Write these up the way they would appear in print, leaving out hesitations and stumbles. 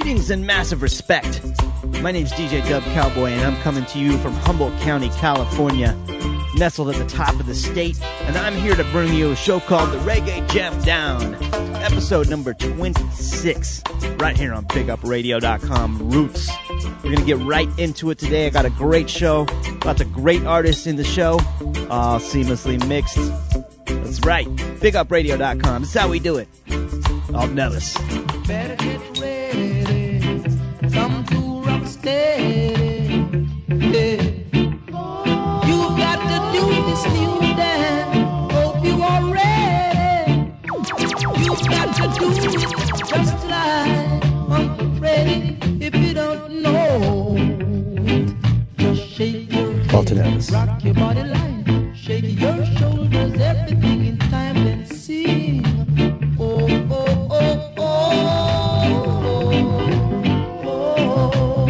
Greetings and massive respect. My name's DJ Dub Cowboy, and I'm coming to you from Humboldt County, California, nestled at the top of the state, and I'm here to bring you a show called The Reggae Jam Down, episode number 26, right here on BigUpRadio.com Roots. We're going to get right into it today. I got a great show, lots of great artists in the show, all seamlessly mixed. That's right, BigUpRadio.com. This is how we do it. All Nellis. Better get ready, come to rock steady. Yeah. You got to do this new dance. Hope you are ready. You got to do it just like Uncle Freddie. If you don't know it, just shake your head, rock your body line, shake your shoulders, everything in time, then sing. Oh, oh, oh, oh, oh, oh.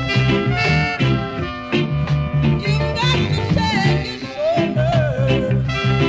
You got to shake your shoulders.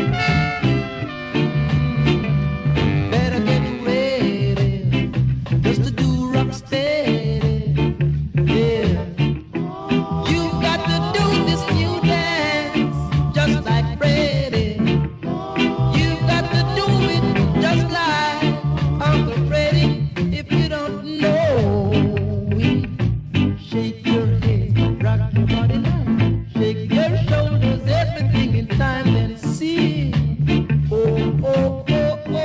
Better get ready just to do rock steady. Yeah. You got to do this new dance just like Freddie. You got to do it just like Uncle Freddie. If you don't know it, shake your head, rock your body line, shake your shoulders, everything in time, then sing. Oh, oh, oh, oh,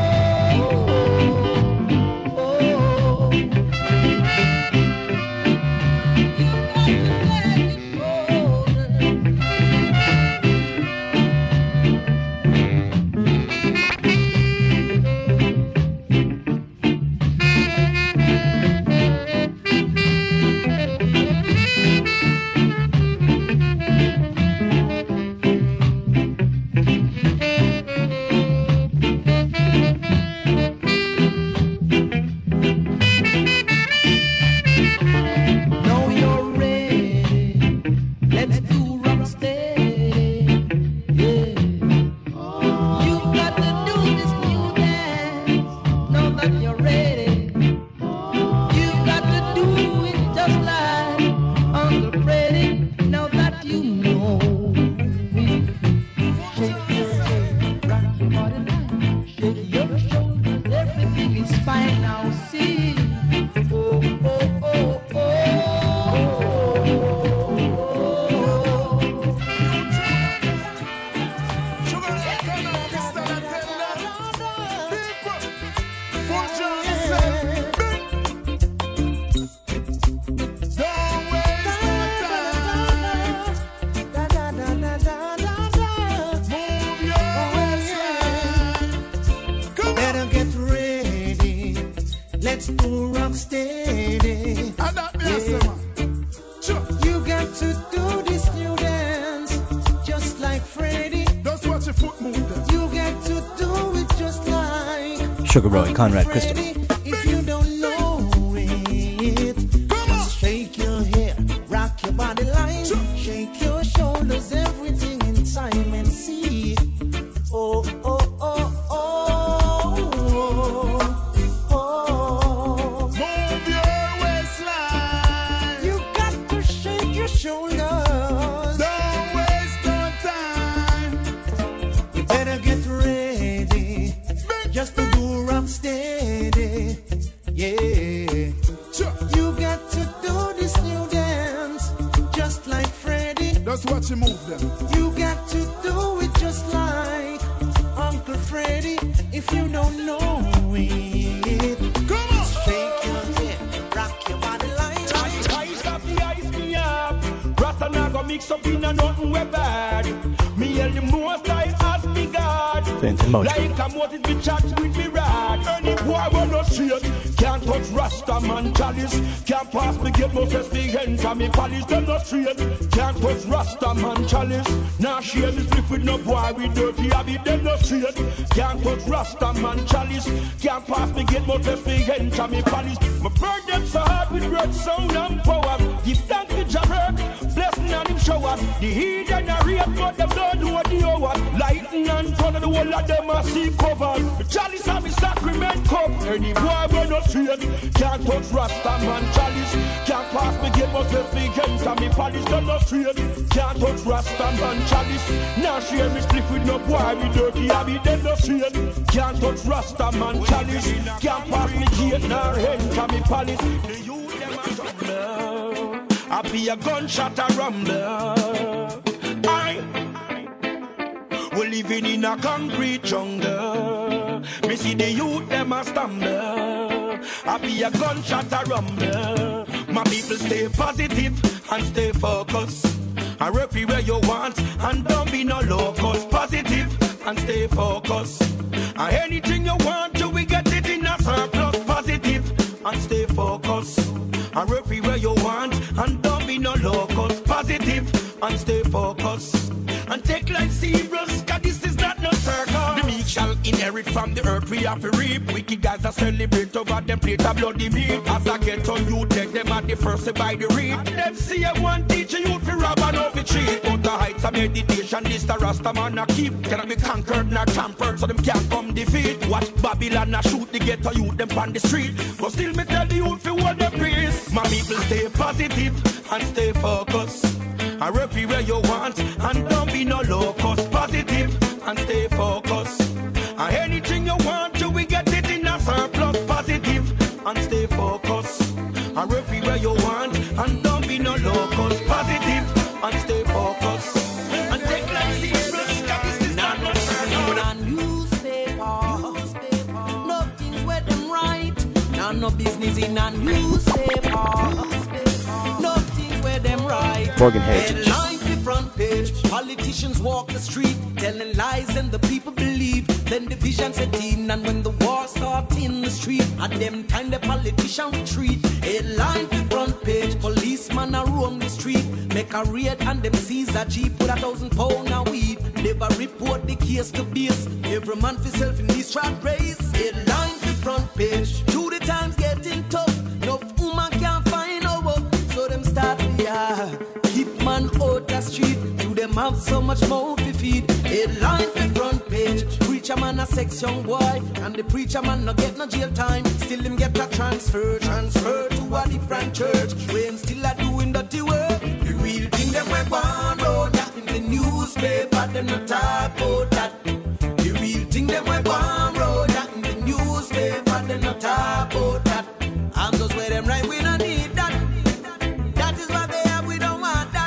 oh, oh. You got to shake your Know you're ready. Let's do rock steady. Yeah. You got to do this new dance. Know that you're ready. You got to do it just like Uncle Freddie. Now that you know it. Shake your head, rock your body line, shake your shoulders, everything is fine now. See. Oh, oh, oh, oh, oh. Better get ready. Let's do rock steady. You got to do this new dance just like Freddie. Just watch your foot move then. You got to do it just like Sugar Roy, Conrad Crystal. Freddie. If you don't know it, just shake your head, rock your body line, shake your shoulders, everything in time and see. Oh, oh, oh, oh, oh, oh. Move your waistline. You got to shake your shoulders. Don't waste no time. You better get ready just to do rock steady. Yeah. Sure. You got to do this new dance just like Freddie. Just watch you move them. You got to do it just like Uncle Freddie. If you don't know it, Come on. shake your head, rock your body line. Ice up the ice me up. Rasta na go mix up in a nothing we bad. Me and the most I ask me God. Like a Moses be chat with me rad. Any boy will not see it. Can't touch Rasta man chalice. Can't pass me get no test me enter me palace. Them not straight. Can't touch Rasta man chalice. Now share me split with no boy with dirty habit. Them not straight. Can't touch Rasta man chalice. Can't pass me get no test me enter me palace. My burn them so hard with red sound and power. Give thanks to Jah work. Blessing on him shower. over. The heat and the rain, but them don't know the hour. Lightning and thunder, the whole of them are see cover. The chalice and the sacrament cup. Any boy when not straight, can't touch Rasta man chalice. Can't pass me gate, but left me against and me palace. Them not straight, can't touch Rasta man chalice. Now share me split with no boy, me dirty habit. Them not straight, can't touch Rasta man chalice. Can't pass me gate, nor enter me palace. The youth them a trouble. I be a gunshot a rumble. We're living in a concrete jungle. Me see the youth them a stumble. I be a gunshot a rumble. My people stay positive and stay focused. I work where you want and don't be no locust. Positive and stay focused. And anything you want, you will get it in a surplus. Positive and stay focused. I work where you want and don't be no locust. Positive and stay focused. And take life serious, cause this is not no circle. The meek shall inherit from the earth, we have to reap. Wicked guys are celebrate over them plate of bloody meat. As I get on you, take them at the first to buy the read. And them see one teacher you for rob and over cheat. But the heights of meditation, this the Rasta man a keep. Cannot be conquered nor tampered, so them can't come defeat. Watch Babylon a shoot the ghetto youth them on the street. But still me tell the youth for what them peace. My people stay positive and stay focused. I work where you want and don't be no locust. Positive and stay focused. And anything you want, you will get it in a surplus. Positive and stay focused. I work where you want and don't be no locust. Positive and stay focused. And take life serious, cause this is not no circle. Newspaper. Nothing's where them right. No business in a newspaper. Nothing's where them right. Morgan Heritage. Headline the front page. Politicians walk the street, telling lies and the people believe. Then division set in, and when the war starts in the street, at them time the politician retreat. Headline the front page. Policeman a roam the street, make a raid and them seize a jeep with 1,000 pound of weed. Never report the case to base. Every man for self in this rat race. Headline the front page. To the times getting tough. No woman can't find no work, so them start keep man out the street. Do them have so much more to feed. Headline the front page. Preacher man a sex young boy, and the preacher man no get no jail time. Still him get a transfer to a different church. Where him still a doing dirty work. The real thing them we want road that in the newspaper them no talk about that. The real thing them we want road that in the newspaper them no talk about that. I'm just where them right, we don't need that. That is what they have, we don't want that.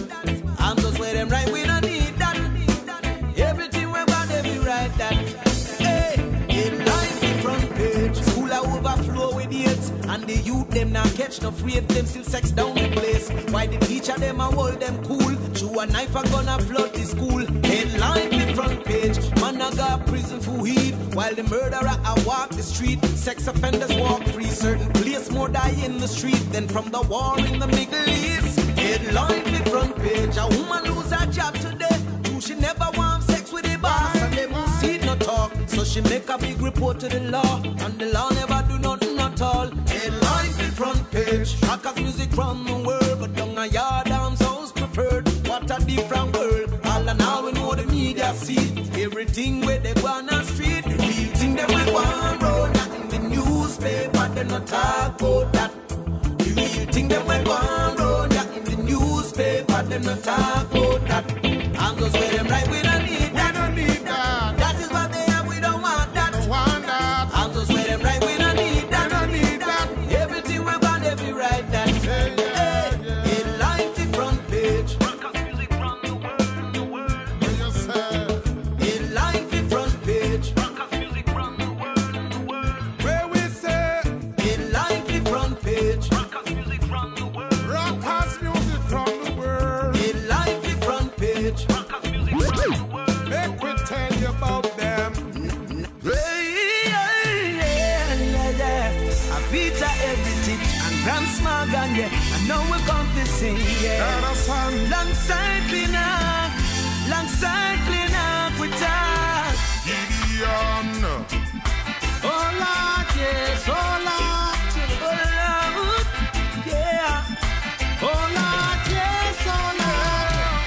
I'm just where them right, we don't need that. Everything we want, they be right that. Hey, headline the front page. School a overflow with idiots, and the youth them now catch no freight. Them still sex down the place. Why the teacher them a hold them cool? Chew a knife a gonna flood the school. Headline the front page. Man a got prison for weed, while the murderer a walk the street. Sex offenders walk free. Certain place more die in the street than from the war in the Middle East. Headline the front page. A woman lose her job today. She never want sex with the boss, and they won't see no talk. So she make a big report to the law, and the law never do nothing at all. Headline the front page. Rockers music from the world, but down a yard arms house preferred. What a different world. All and all we know the media see. Everything where they go on the street. The real thing they we want road. Not in the newspaper, they not talk about that. The real thing they we want road. Not in the newspaper, they not talk about that. I'm just where them right, we don't need that. We don't need that. That is what they have, we don't want that. Don't want that. I'm just where them right, we don't need that. We don't need that. Everything we want, every right that. Yeah, yeah, yeah. Headline the front page. When you say, Headline the front page. where we say, Headline the front page. rock house music from the world. Headline the front page. Make we tell you about them. I Peter Heritage and Gram Smog and yeah, I know we come to sing, yeah. Understand? Alongside clean up with us. Gideon. Oh Lord, yes, oh Lord, yeah. Oh Lord, yes, oh Lord.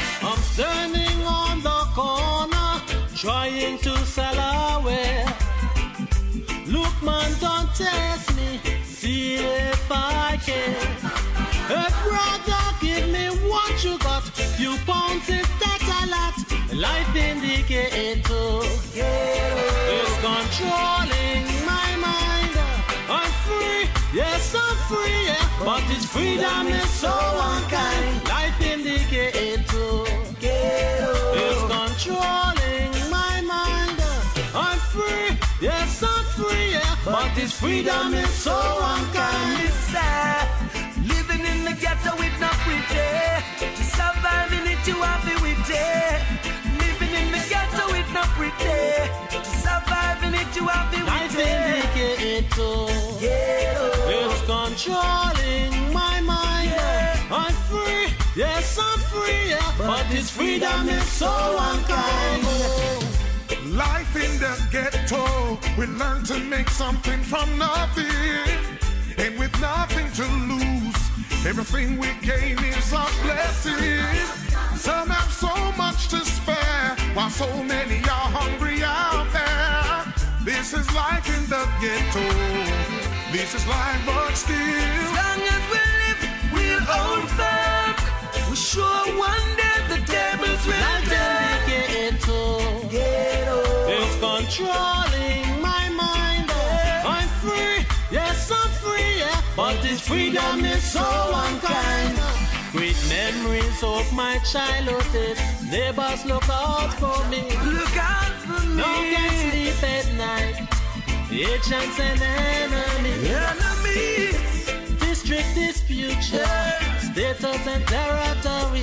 test me, see if I can. Hey brother, give me what you got. Few pounds is that a lot. Life indicator is controlling my mind. I'm free, yes I'm free, yeah. But this freedom is so unkind. Life indicator is controlling my mind. I'm free, yes I'm free, yeah. But this freedom is so unkind. It's sad, living in the ghetto with no pretty. To survive in it you have to with it. Living in the ghetto with no pretty. To survive in it you have to with Life indicator is controlling my mind. I'm free, yes I'm free, yeah. But this freedom is so unkind. Life in the ghetto, we learn to make something from nothing, and with nothing to lose, everything we gain is a blessing. Some have so much to spare, while so many are hungry out there. This is life in the ghetto, this is life, but still, as long as we live, we'll hold firm. We're sure one day the tables will turn. It's controlling my mind. I'm free, yes I'm free, yeah. But this freedom is so unkind. Great memories of my childhood. Neighbors look out for me. Look out for me. No can sleep at night. Agents and enemies. District disputes, status and territory.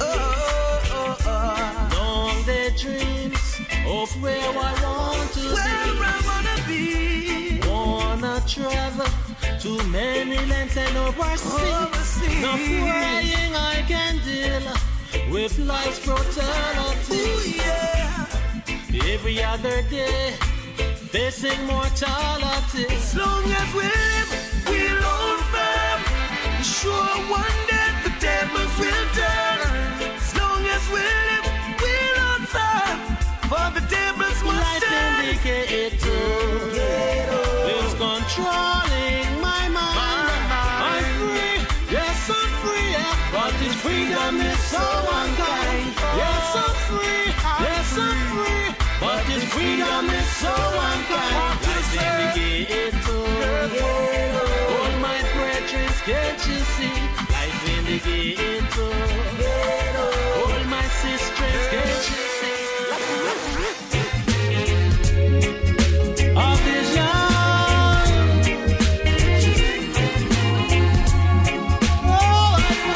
Long their dreams of where I want to be. Wanna travel to many lands and overseas. Now praying I can deal with life's brutality. Every other day facing mortality. As long as we live, we'll hold firm. Sure one day the tables will turn. As long as we live, we'll hold firm. For the tables must turn. Life indicator is controlling my mind. I'm free, yes I'm free, yeah. But this freedom is so unkind. Yes I'm free, yes I'm free. But this freedom is so unkind. Life indicator, all my brethren, can't you see? Life indicator, all my sisters, can't you see? A vision. Oh,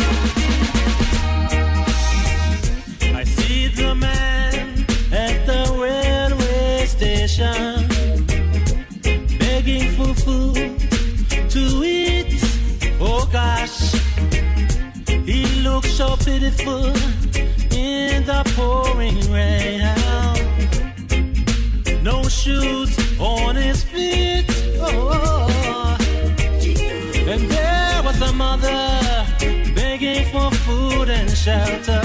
I see the man at the railway station begging for food to eat. Oh gosh, he looks so pitiful in the pouring rain. No shoes on his feet. Oh, and there was a mother begging for food and shelter,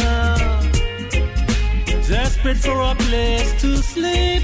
desperate for a place to sleep.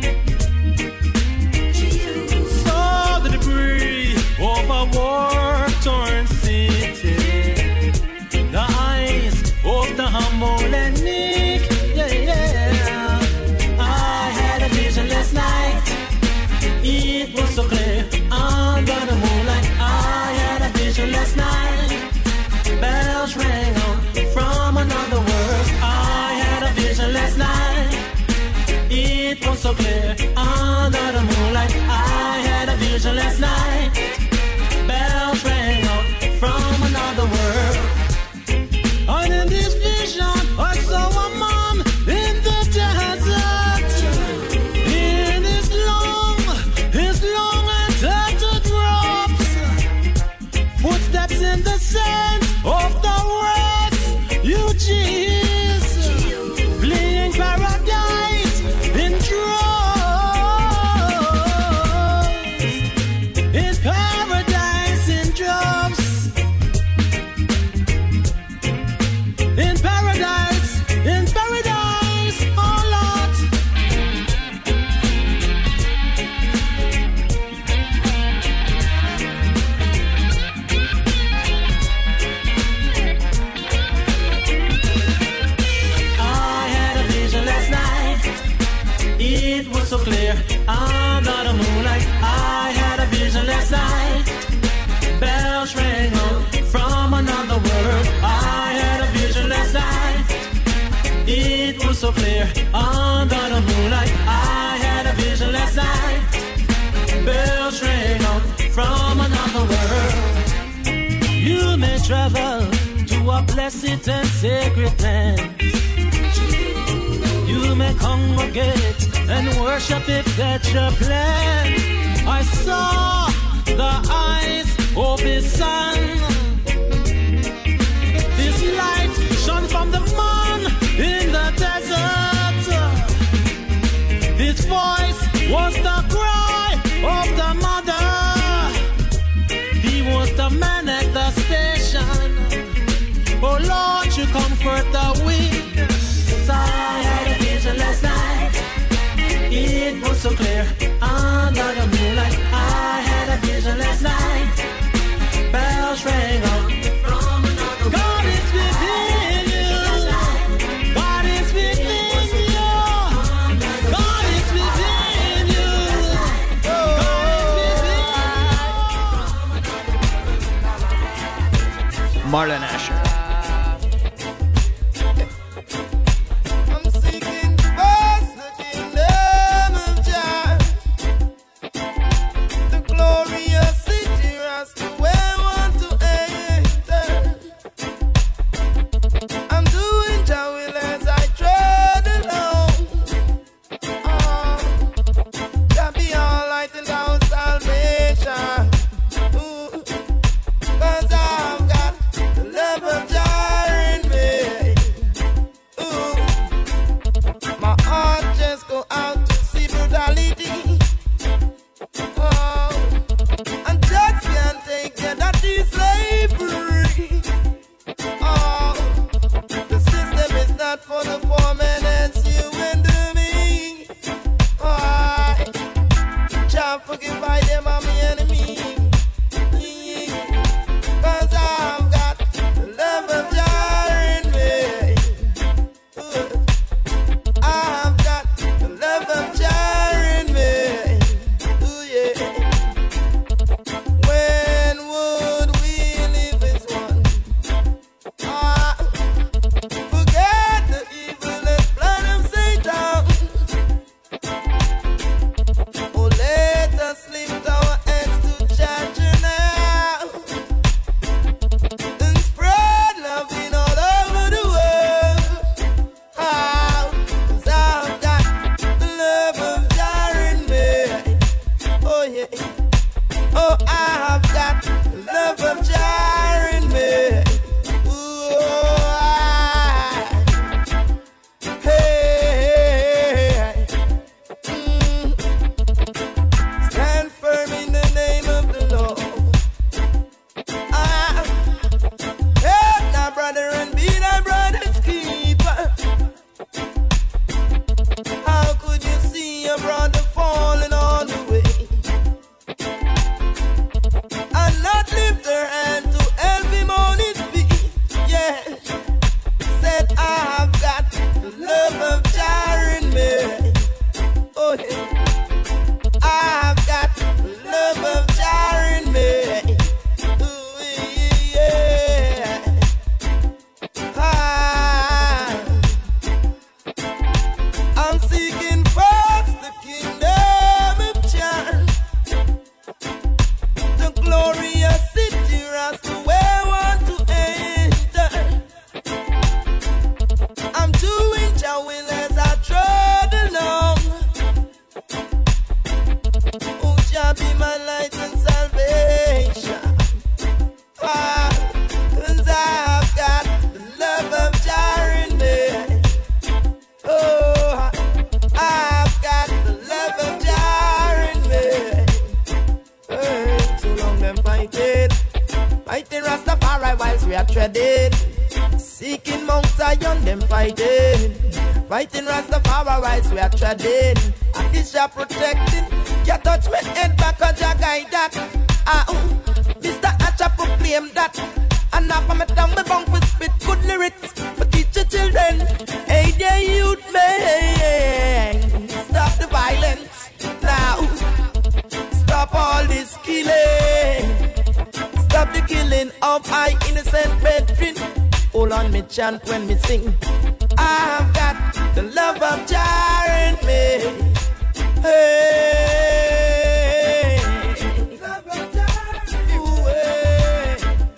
Saw the debris of a war-torn city, the eyes of the humble and meek. Yeah. I had a vision last night. It was so clear under the moonlight. I had a vision last night. Bells rang out from another world. I had a vision last night. It was so clear under the moonlight. I had a vision last night. Bells rang out from another world. And in this vision, I saw a man in the desert. In his long and tattered drops, footsteps in the sand of the refugees, fleeing paradise in droves. In paradise in droves. In paradise, oh Lord. clear under the moonlight. I had a vision last night. Bells ring out from another world. You may travel to a blessed and sacred land. You may congregate and worship if that's your plan. I saw the eyes of his son. This light shone from the man in the desert. His voice was the cry of the mother. He was the man at the station. Oh Lord, you comfort the weak. So I had a vision last night. It was so clear under the moonlight. I had a vision last night. Bells rang out from another. God is within you. God is within you. God is within you. God is within you. Marlon Asher. Fighting Rastafari rights we are treading. And this shall protecting. You touch me head back a guide that. Mr. Hatcher proclaim that. And now from me down me bunk with spit good lyrics. For teach your children. Hey there youth man. Stop the violence. Now. Stop all this killing. Stop the killing of my innocent brethren. Hold on me chant when me sing. I've got the love of Jah and me. Hey, love of Jah, ooh, hey.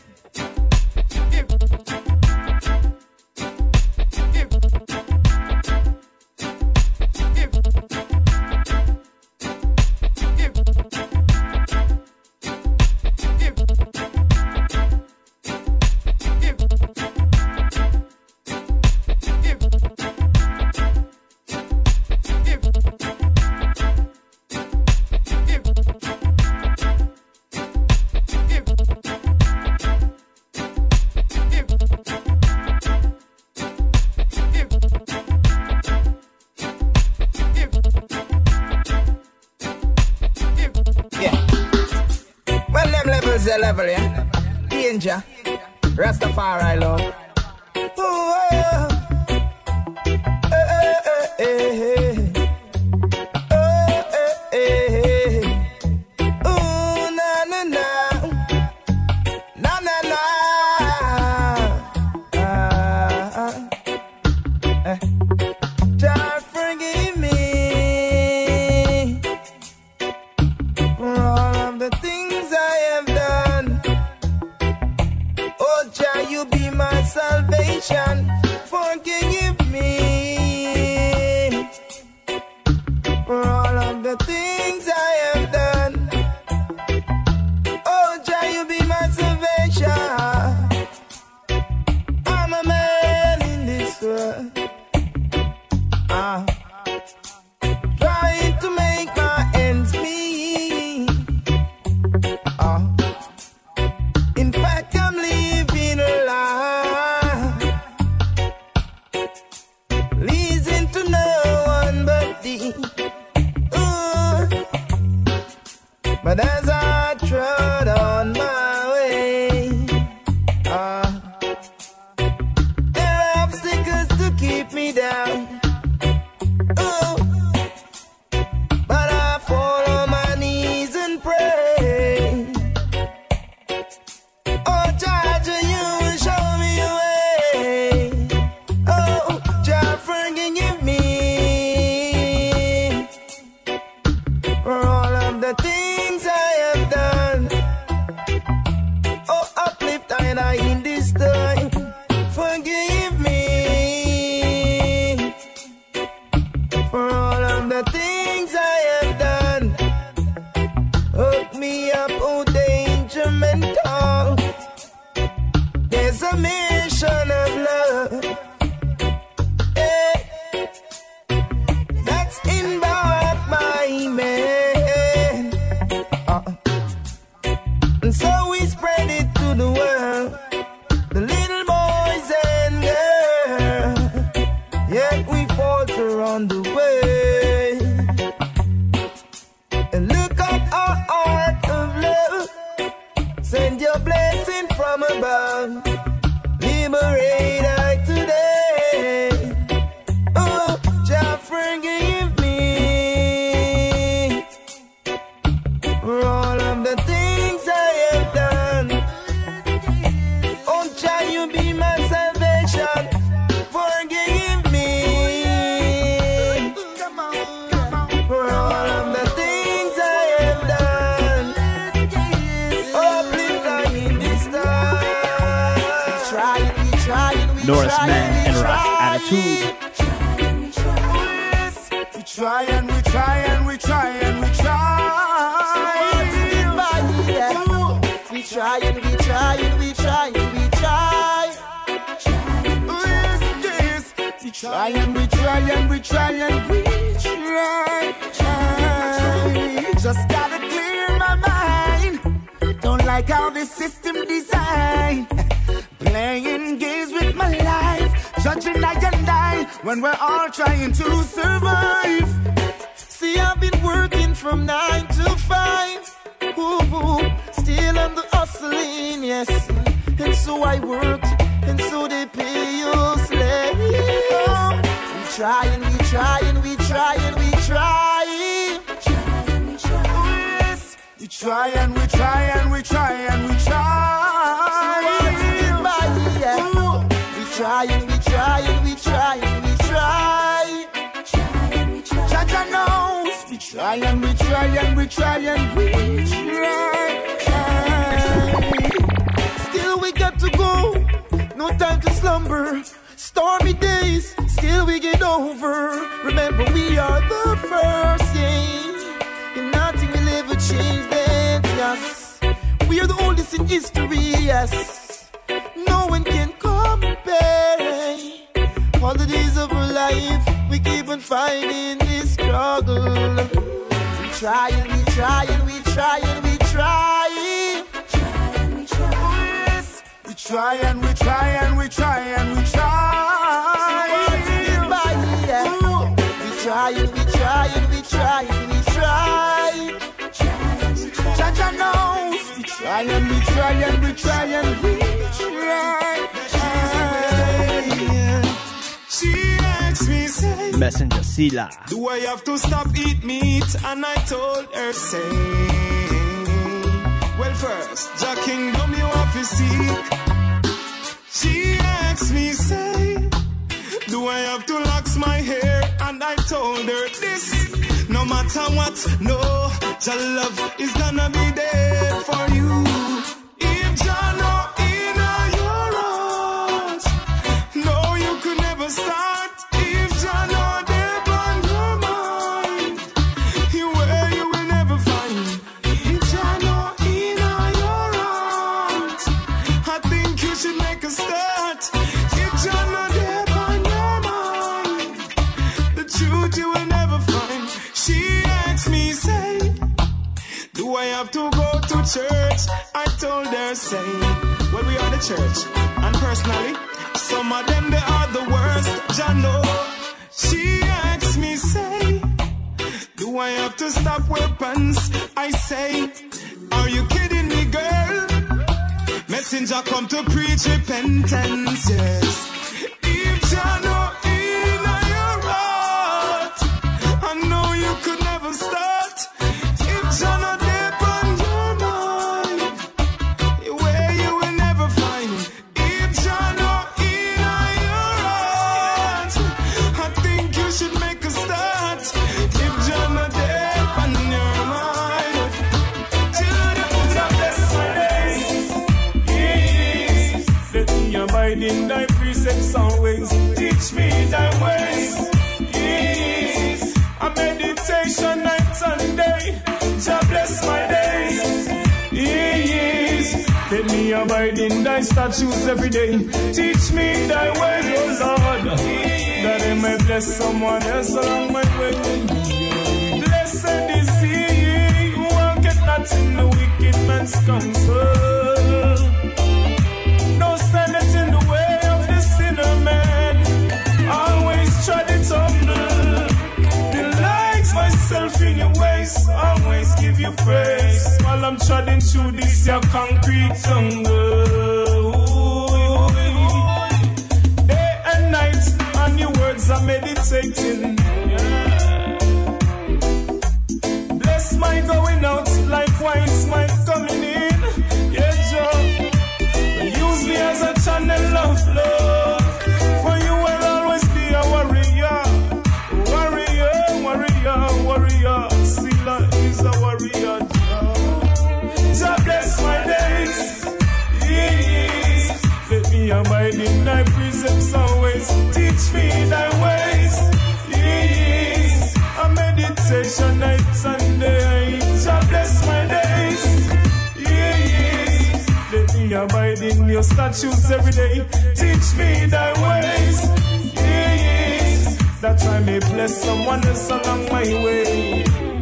Level, yeah. Danger, Rastafari love. Ooh, ooh, na na na, na na na. Jah forgive me for all of the things I have done. Oh Jah, you be my salvation. Forgive me for all of the things I have done. Oh Jah, you be my salvation. I'm a man in this world, trying to make my ends meet. In fact, I'm living a lie, leading to no one but thee. But as I trod on my way, there are obstacles to keep me down. But I fall on my knees and pray. Oh, Jah, you show me a way. Oh, Jah, forgive me for all of the things I have done. Oh, uplift I in this time. Forgive me for all of the things I have done. Hook me up, oh danger mental. There's a mission of love, that's embarked my man. And so we spread it to the world, the little boys and girls. Yet we falter on the way. And look at our art of love. Send your blessing from above. Liberate I today. Oh, Jah, forgive me for all of the things I have done. Oh, Jah, you be my salvation. Forgive me for all of the things I have done. Oh, please, I need this time. Norris Man and Rock Attitude. We try and we try and we try and we try. We try and we try and we try and we try. Yes, yes. We try and we try and we try and we try. Just gotta clear my mind. Don't like how this system designed. Playing games with my life, judging I and I, when we're all trying to survive. See, I've been working from 9 to 5. Ooh, still on the hustling, yes. And so I worked, and so they pay you slaves. We try and we try and we try and we try. Yes, we try and we try and we try and we try. We try and we try and we try and we try. try and we try and we try and we try. Still we got to go, no time to slumber. Stormy days, still we get over. Remember we are the first, yeah. And nothing will ever change that, yes. We are the oldest in history, yes. No one can compare. All the days of our life, we keep on fighting this struggle. We try and we try and we try and we try. Yes. We try and we try and we try and we try. We try and we try and we try and we try. Cha-cha knows. We try and we try and we try and we try. She asked me, say, Messenger Sila. do I have to stop eat meat? And I told her, say, well, first, Jah Kingdom you have to seek. She asked me, say, do I have to locks my hair? And I told her this, no matter what, no, Jah love is gonna be there for you. If Jah know in your heart, no, you could never start. If Jah know deep on your mind, where you will never find. If Jah know in your heart, I think you should make a start. If Jah know deep on your mind, the truth you will never find. She asked me, say, do I have to go to church? I told her, say, well, we are the church. And personally, some of them, they are the worst. Jah know. She asked me, say, do I have to stop weapons? I say, are you kidding me, girl? Messenger come to preach repentance, yes. If Jah know in your heart, I know you could never start. If Jah know deep on your mind, where you will never find. If Jah know in your heart, I think you should make a start. If Jah know deep on your mind, Jah bless my days. Let me abide in thy precepts always. Teach me thy ways. Yes. A meditation night and day. Jah bless my days. Yes. Let me abide in thy statutes every day. Teach me thy ways, oh Lord, that I may bless someone else along my way. Blessed is he who walketh not in the wicked man's counsel, no standeth in the way of the sinner man. Always tread it humble. Delight myself in your ways. Always give you praise while I'm treading through this your concrete jungle. Day and night on your words I'm meditating. Bless my going out, likewise my coming in. Yeah, Joe. Use me as a channel of love, for you will always be a warrior. Warrior, warrior, warrior. Sila is a warrior. Jah bless my days. Yes. Let me abide in thy precepts always. Teach me thy ways. Yes. A meditation night and day. Jah bless my days. Let me abide in your statutes every day. Teach me thy ways. Yes. That I may bless someone else along my way.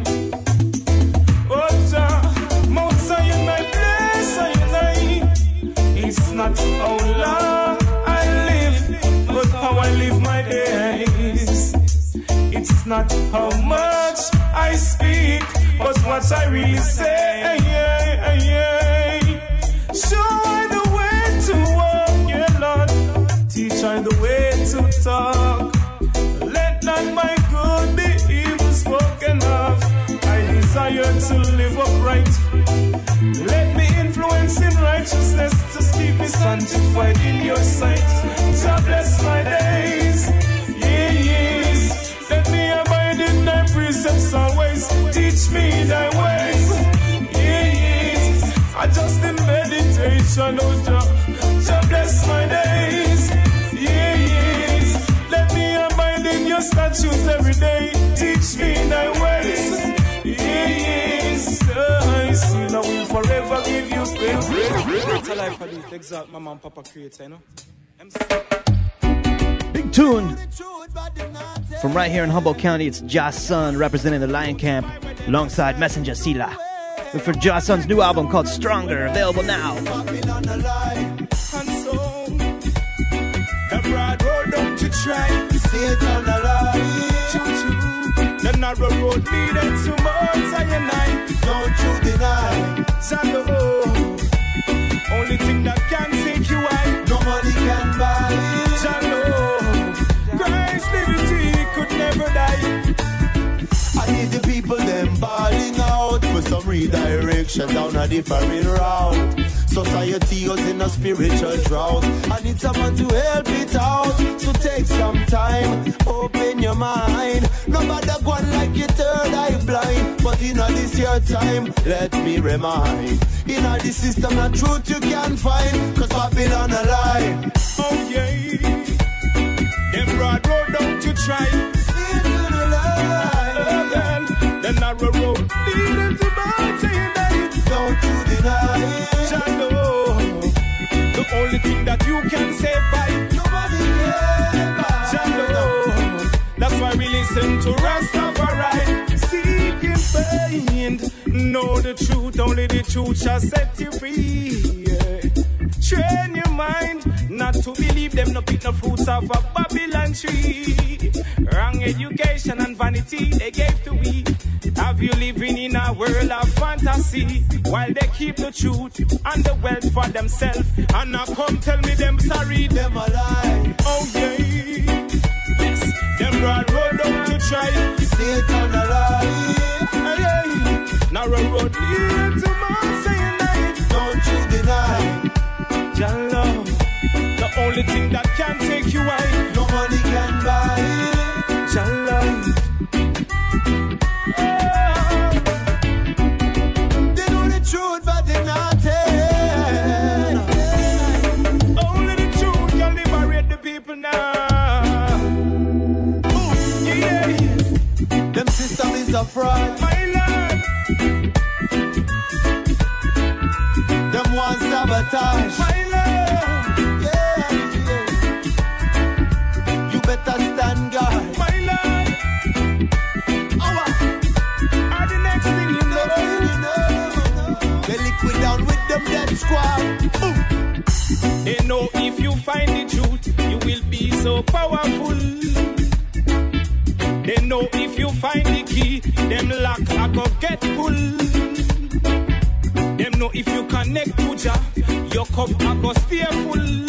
Oh Jah, Mount Zion I bless, it's not how long I live, but how I live my days. It's not how much I speak, but what I really say. Show I the way to walk, yeah Lord. Teach I the way to talk. Let not my good be evil spoken of. I desire to live upright. Let me influence in righteousness. Just keep me sanctified in your sight. Jah bless my days. Yes. Let me abide in thy precepts always. Teach Jah bless my days. Yes. Let me abide in your statutes every day. Teach me thy ways. Yes. I still I will forever give you praise. It's a life for this. Exalt my mom, Papa creator, you know. Big tune from right here in Humboldt County. It's Jah Sun representing the Lion Camp alongside Messenger Sila. Look for Jah Sun's new album called Stronger, available now. The broad road up to try. Satan alive. The narrow road leading to Mount Sinai. Don't you deny. Zalo. Only thing that can take you high. Nobody can buy. Zalo. Christ's liberty could never die. I need the people them balling out for some redirection down a different route. Society is in a spiritual drought. I need someone to help it out. So take some time, open your mind. Nobody going like your third eye blind. But in this your time, let me remind. In this system, the truth you can find. Cause Babylon a lie. Oh yeah. Them broad road down to try. Satan alive. The narrow road leading to Mount Sinai. Don't you deny it. The only thing that you can say by nobody can. That's why we listen to Rastafari. Seek and find. Know the truth, only the truth shall set you free. Train your mind not to believe them, no pick no fruits of a Babylon tree. Wrong education and vanity they gave to we. Have you living in a world of fantasy while they keep the truth and the wealth for themselves? And now come tell me them sorry, them alive. Oh yeah. Yes, them broad road up to try. Satan alive. Yeah. Narrow road leading to Mount Sinai. Don't you deny. Jah love, the only thing that can take you high. No money can buy. Jah love. They know the truth, but they not tell. Only the truth can liberate the people now. Ooh, yes. Them system is a fraud. My Lord. Them want sabotage. My stand guard. My Lord. Are the next thing you know. They liquid down with them dead squad. They know if you find the truth, you will be so powerful. They know if you find the key, them lock I go get full. Them know if you connect to Jah, your cup I go stay full.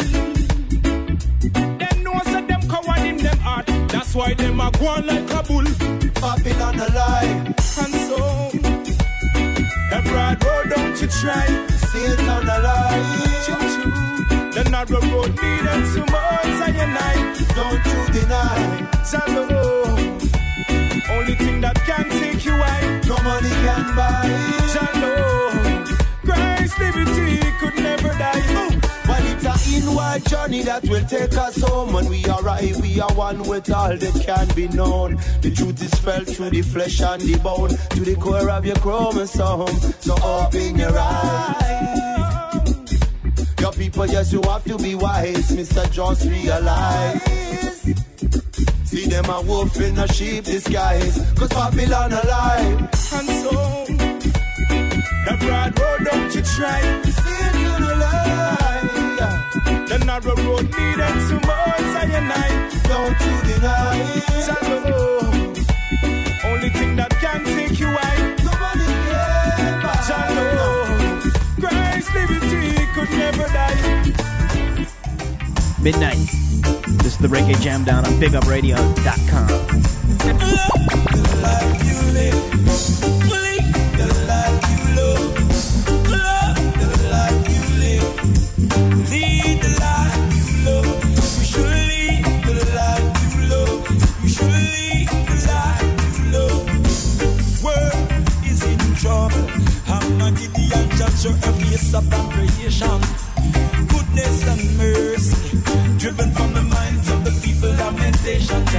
That's why them a go on like a bull. Babylon a lie. And so the broad road down to try. Satan a lie. The narrow road leading to Mount Sinai. Don't you deny. Zalo. Only thing that can take you high. No money can buy. Zalo. Christ's liberty could never die. But it's an inward journey that will take us home. When we arrive, we are one with all that can be known. The truth is felt through the flesh and the bone, to the core of your chromosome. So open your eyes. Your people, yes, you have to be wise. Mr. Just realize. See them a wolf in a sheep disguise. Cause Babylon alive. And so the broad road up to try. Satan alive. The narrow road leading to Mount Sinai. Don't you deny. Zalo. Only thing that can take you high. Nobody can buy. Zalo. Christ's liberty could never die. Midnight. This is the Reggae Jam Down on BigUpRadio.com. The life you live. The life you love. The life you live. Lead the life you love. You should lead the life you love. You should lead the life you love. World is in trouble. I'm a Gideon judge your face of creation.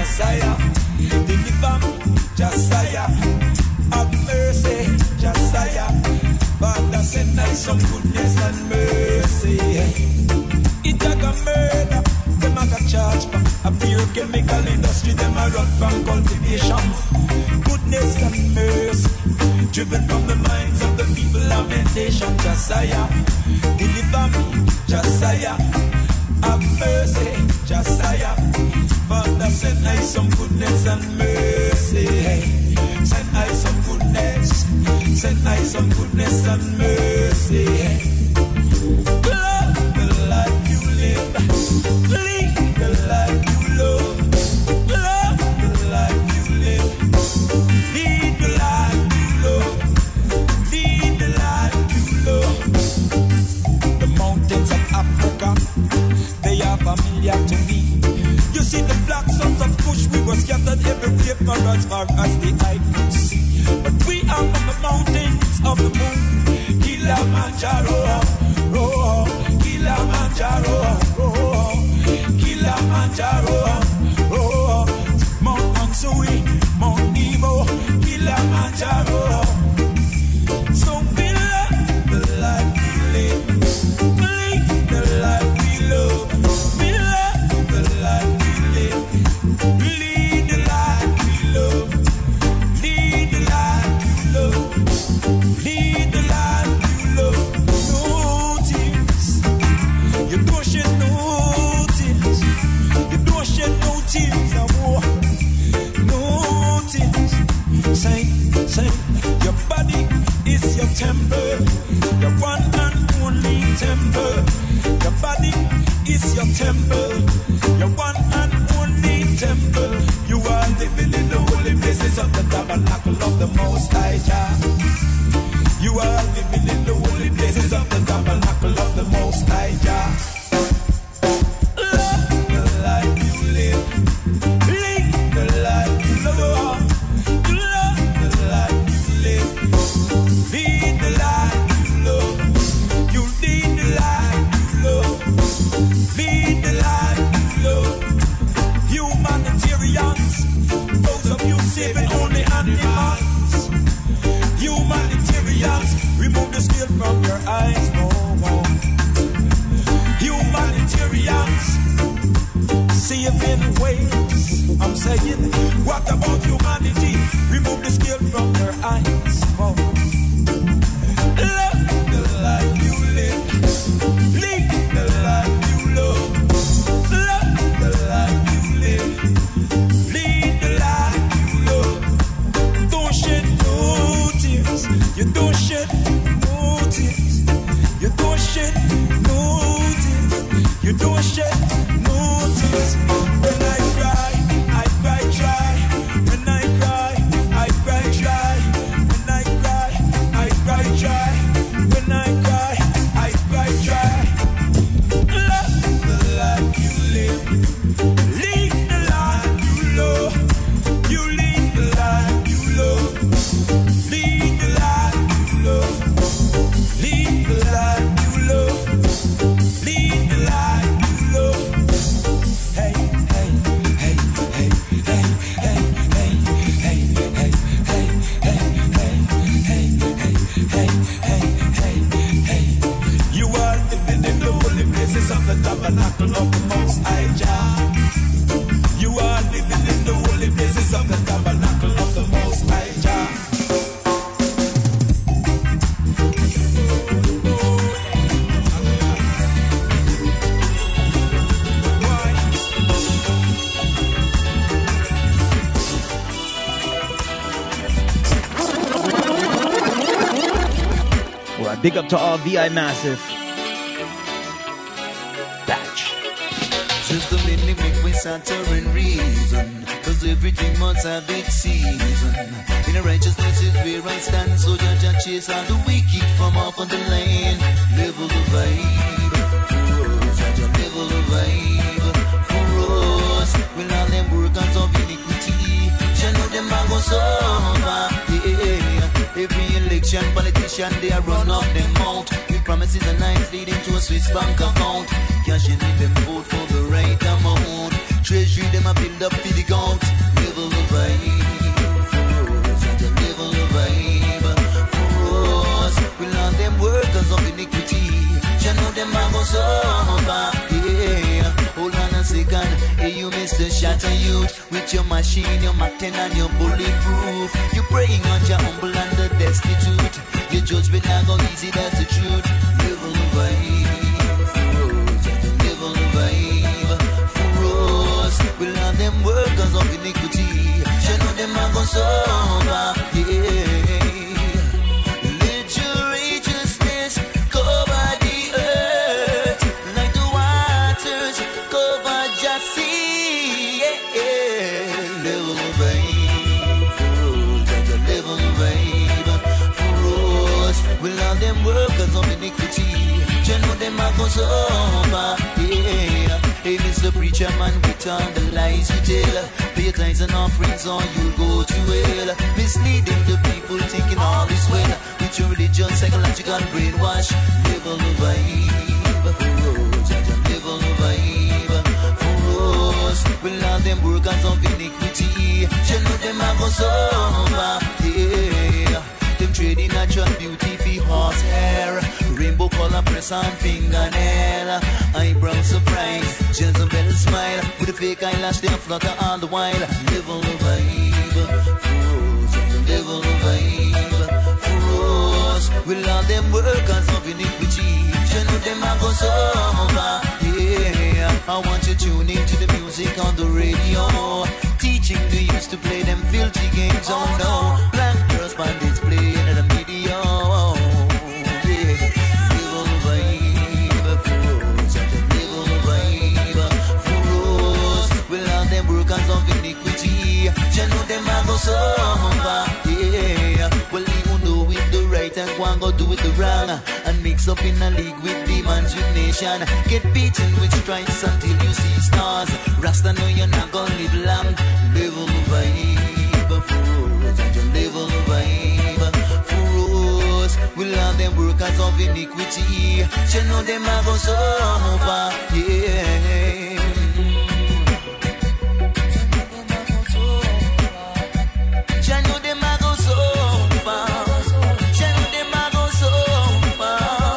Josiah. Deliver me, Josiah. Have mercy, Josiah. Father, send us some goodness and mercy. It like a murder, them a got charge for a pure chemical industry, them a run from cultivation. Goodness and mercy, driven from the minds of the people, lamentation. Josiah, deliver me, Josiah. Have mercy, Josiah. Father, send I some goodness and mercy. Send I some goodness, send I some goodness and mercy. Love the life you live, lead the life you love. Love the life you live, lead the life you love. Lead the life you love. The mountains of Africa, they are familiar to me. You see the black sons of Kush, we were scattered everywhere for as far as the eye could see. But we are from the mountains of the moon, Kilimanjaro, oh, Kilimanjaro, oh, Kilimanjaro, oh, Mount Mansui, Mount Nebo, Kilimanjaro. So we love the life we live, believe the life we love. We love the life we live, lead the life we love. Lead the life you love, lead the life you love. No tears, you don't shed no tears, you don't shed no tears of war, no tears. Say, your body is your temple, your one and only temple. Your body is your temple, your one and only temple. You are living in the holy places of the tabernacle of the Most High Jah. You are living in the holy places of the tabernacle of the Most High Jah. Love the life you live, lead the life you love. Love the life you live, lead the life you love. You lead the life you love, lead the life you love. Humanitarians, those of you saving only animals. Humanitarians, remove the scale from your eyes, no more. Humanitarians, saving ways. I'm saying, what about humanity? Remove the scale from your eyes, no. Love the life you live, lead the life you love. Love the life you live, lead the life you love. Don't shed no tears, you don't shed no tears, you don't shed no tears, you don't shed no tears. When I cry, I cry dry. When I cry, I cry dry. When I cry, I cry dry. When I cry, I cry dry. Love the life you live, lead the life you love. You lead the life you love, lead the life you love, lead the life you love, lead the life you love. Hey, hey, hey, hey, hey, hey, hey, hey, hey, hey, hey, hey, hey, hey, hey, hey. You are living in the holy places of the tabernacle of the Most High Jah. You are living in the holy places of the tabernacle of the Most High Jah. All right, big up to all VI Massive. Batch. Just a minute, make we start in reason. Cause everything must have its season. In a righteousness is where I stand. So judge chase all the wicked from off on the lane. Level the vibe for us. Judge level the vibe for us. When all them work out of iniquity, shall know them a go suffer. Yeah. Every election, politician, they are run up them mouth. With promises and lies leading to a Swiss bank account. Cashing in them vote for the right amount. Treasury them a build up for the goat. Level the vibe for us, and the level the vibe for us. We'll have them workers of iniquity. You know them a go sober, yeah. Hold on a second, hey you Mr. Shatter Youth. With your machine, your Mac 10 and your bulletproof. You praying on your humble and the destitute. Your judgment not go easy, that's the truth. Level the vibe for us, level the vibe for us. We'll have them workers of iniquity. You know them a go sober, yeah. Let your righteousness cover the earth like the waters cover the sea, yeah. Level the vibe for us, level the vibe for us. We'll have them workers of iniquity. You know them a go sober, yeah. Hey, Mr. Preacher Man, with all the lies you tell, pay your tithes and offerings or you'll go to hell. Misleading the people, thinking all is well. With your religion, psychological brainwash. Level the vibe for us, level the vibe for us. We'll have them workers of iniquity. You know them a go sober, yeah. Them trading natural beauty for horse hair, rainbow color press on fingernail, eyebrow surprise, Jezebel smile, with a fake eyelash they flutter all the while. Level the vibe for us, level the vibe for us. We'll all them workers of iniquity. You know them a go sober, yeah. I want you tune into the music on the radio, teaching the youth to play them filthy games. Oh no, black girls bandits playing at the video. Yeah, level the vibe for us, level the vibe for us. We'll have them workers of iniquity. You know them a go sober, yeah. Well, even though with the right and one go do with the wrong, and mix up in a league with demons with nation. Get beaten with stripes until you see stars. Rasta know you're not gonna live long. Level the vibe for us, and level the vibe for us. We'll have them workers of iniquity. You know them a go sober, yeah. You know them a go sober. You know them a go sober,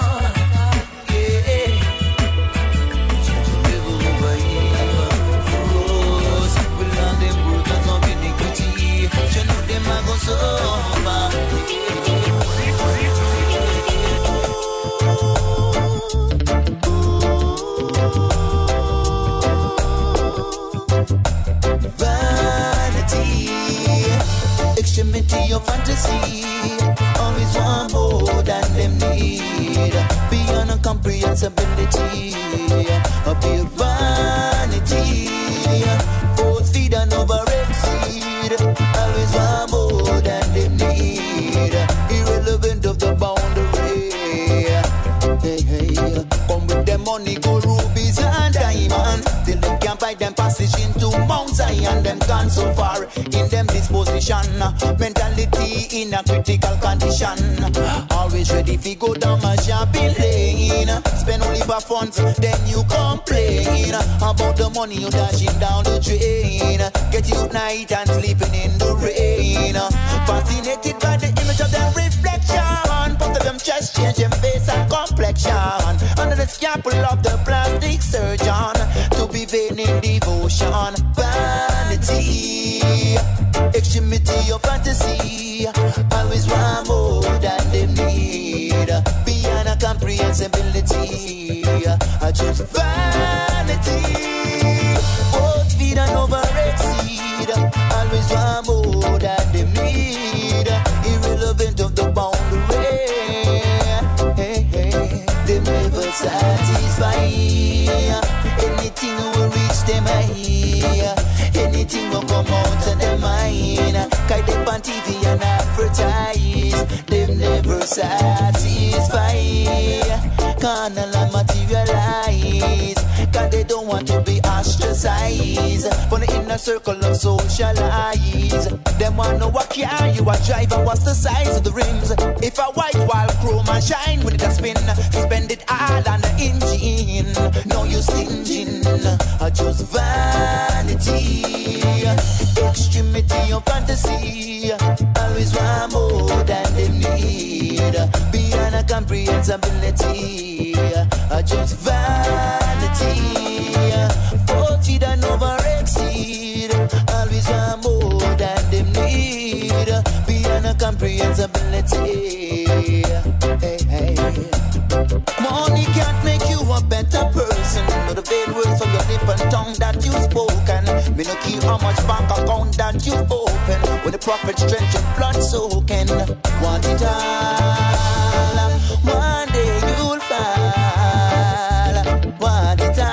yeah. Level the vibe for us. We'll have them workers of iniquity. You know them a go sober, vanity, extremity of fantasy. Always want more than them need, beyond a comprehensibility. A pure vanity, force feed and over exceed. Always want more than them need, irrelevant of the boundary. Hey, hey, come with them money, gold, rubies and diamonds. Till they can buy them passage into Mount Zion. Them gone so far in them disposition, mentality in a critical condition. Always ready if you go down a shopping lane, spend only for funds, then you complain about the money you dashing down the drain. Get you night and sleeping in the rain. Fascinated by the image of their reflection, put them chest, change them face and complexion. Under the scalpel of the plastic surgeon, to be vain in devotion. Vanity, extremity of fantasy. Always want more than they need, beyond a comprehensibility. I choose vanity, both feed and over exceed. Always want more than they need, irrelevant of the boundary. Hey, hey, they never satisfy. Anything will reach them eye, anything will come out of their mind. Cause they on TV and advertise, they never satisfy. Carnal and materialize, cause they don't want to be ostracized. size. For the inner circle of socialize. Them want know what car you are driving, what's the size of the rims. If a white wall chrome and shine when it a spin, spend it all on the engine. No use stinging, just vanity. Extremity of fantasy. Always want more than they need. Beyond a comprehensibility. Just vanity. Fortitude and over exceed. Always want more than they need. Beyond a comprehensibility. Hey, hey. Money can't make you a better person. But the vain words from your lip and tongue that you've spoken. Me no care how much bank account that you've opened. When the prophet's drenched in blood soaking. Want it all. One day you'll fall. Want it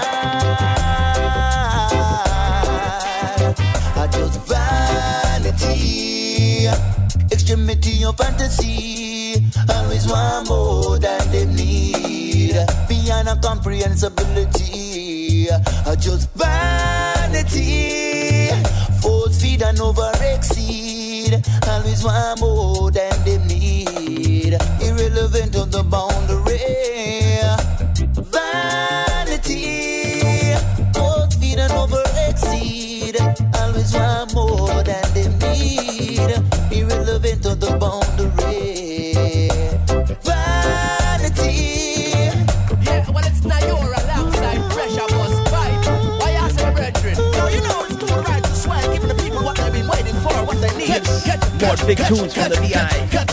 all. Just vanity. Extremity of fantasy. Always want more than they need. Beyond a comprehensibility. Just vanity. Force feed and over exceed. Always want more than they need. Irrelevant of the boundary. Vanity. Force feed and over exceed. Always want more than they need. Irrelevant of the boundary. Vanity. Yeah, well it's Nayora alongside Pressure Boss Pipe. Why you say brethren? No, you know it's too right to swear, giving the people what they've been waiting for, what they need. More big tunes from the VI.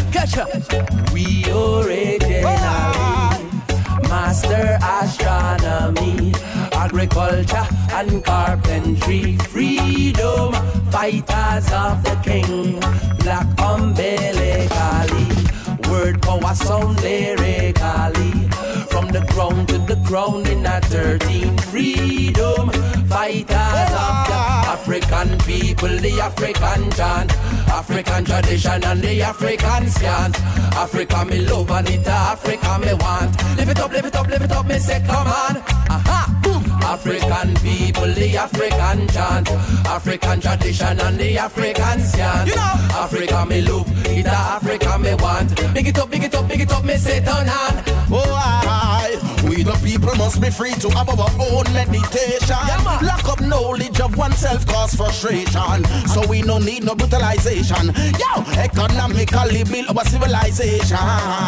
We originally master astronomy, agriculture and carpentry, freedom fighters of the king, black umbilically, word power sound lyrically, from the ground to the ground in a 13, freedom fighters of the African people, the African chant, African tradition and the African chant. Africa me love and it Africa me want. Live it up, live it up, live it up, me say come on. Aha, boom. African people, the African chant, African tradition and the African chant. You know, Africa me love, it Africa me want. Big it up, big it up, big it up, me say turn on. We the people must be free to have our own meditation. Yeah, lack of knowledge of oneself cause frustration. So we no need no brutalization. Yo, economically build our civilization.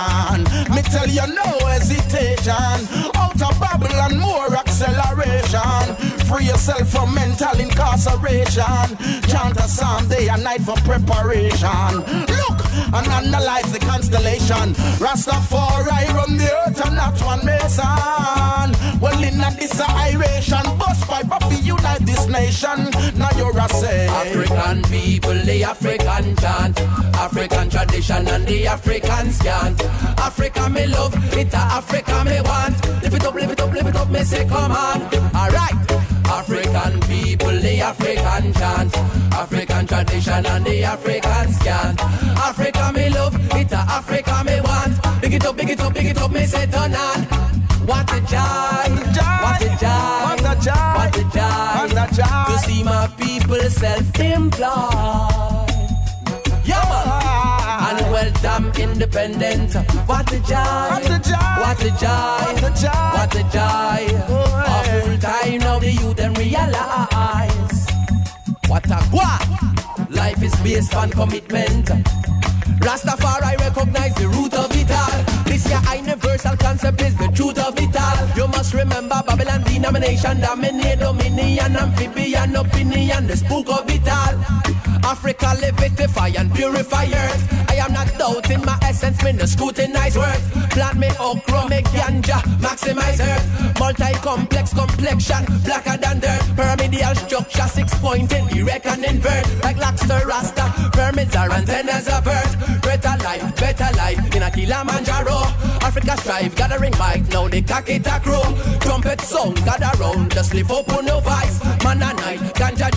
Me tell you no hesitation. Out of Babylon, more acceleration. Free yourself from mental incarceration. Chant a psalm day and night for preparation. Look and analyze the constellation. Rastafari run the earth and not one mason. Well, in a this iration, bust by Buffy unite this nation. Now you're a say African people, the African chant, African tradition and the African chant. Africa me love, it a Africa me want. Live it up, live it up, live it up, me say come on. Alright. African people, the African chant, African tradition and the African chant. Africa me love, it a Africa me want. Big it up, big it up, big it up, me say turn on. What a joy, what a joy, what a joy, what a joy, to see my people self-employed. Yeah, man. And well damn independent. What a joy, what a joy, what a joy, what a joy. A full time now the youth them realize. What a gua. Life is based on commitment. Rastafari recognize the root of it all. This year universal concept is the truth of it all. You must remember Babylon denomination, dominate dominion, amphibian opinion, the spook of it all. Africa live vitify and purify earth. I am not doubting my essence, me no scrutinize words. Plant me okra, make ganja, maximize earth. Multi-complex complexion, blacker than dirt. Pyramidal structure, 6 pointed, erect and invert. Like lobster rasta, pyramids are antennas of earth. Better life, in a Kilimanjaro. Africa strive, gathering mic, now the kakita crew. Trumpet sound, gather round, just live up on no vice. Man and night, ganja joint, we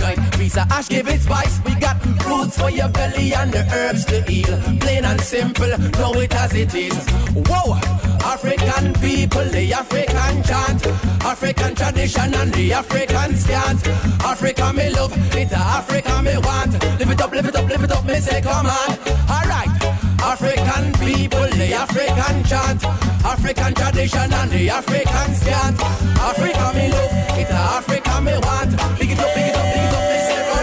piece of ash give it spice. We got roots for your belly and the herbs to heal. Plain and simple, know it as it is. Whoa! African people, the African chant, African tradition and the African chant. Africa me love, it's Africa me want. Live it up, live it up, live it up, me say come on. Alright, African people, the African chant, African tradition and the African chant. Africa me love, it's Africa me want. Pick it up, pick it up, pick it up, me say run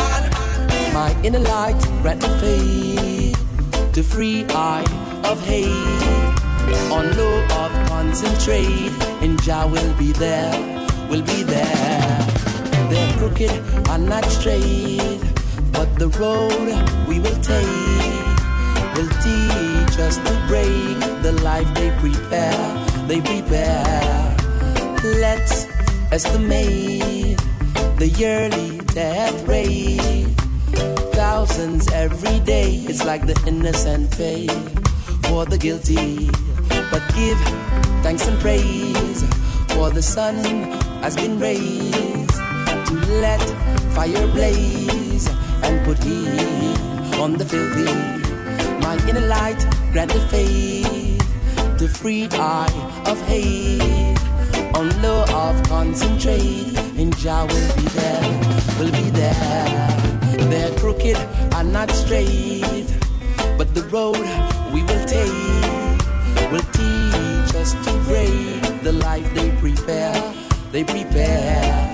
on. My inner light, grant the faith, the free eye of hate. On low of concentrate, and Jah will be there, will be there. They're crooked and not straight, but the road we will take will teach us to break the life they prepare, they prepare. Let's estimate the yearly death rate. Thousands every day, it's like the innocent pay for the guilty. But give thanks and praise, for the sun has been raised to let fire blaze and put heat on the filthy. My inner light grant the faith, the free eye of hate. On low of concentrate, and Jah will be there, will be there. They're crooked and not straight, but the road we will take will teach us to break the life they prepare, they prepare.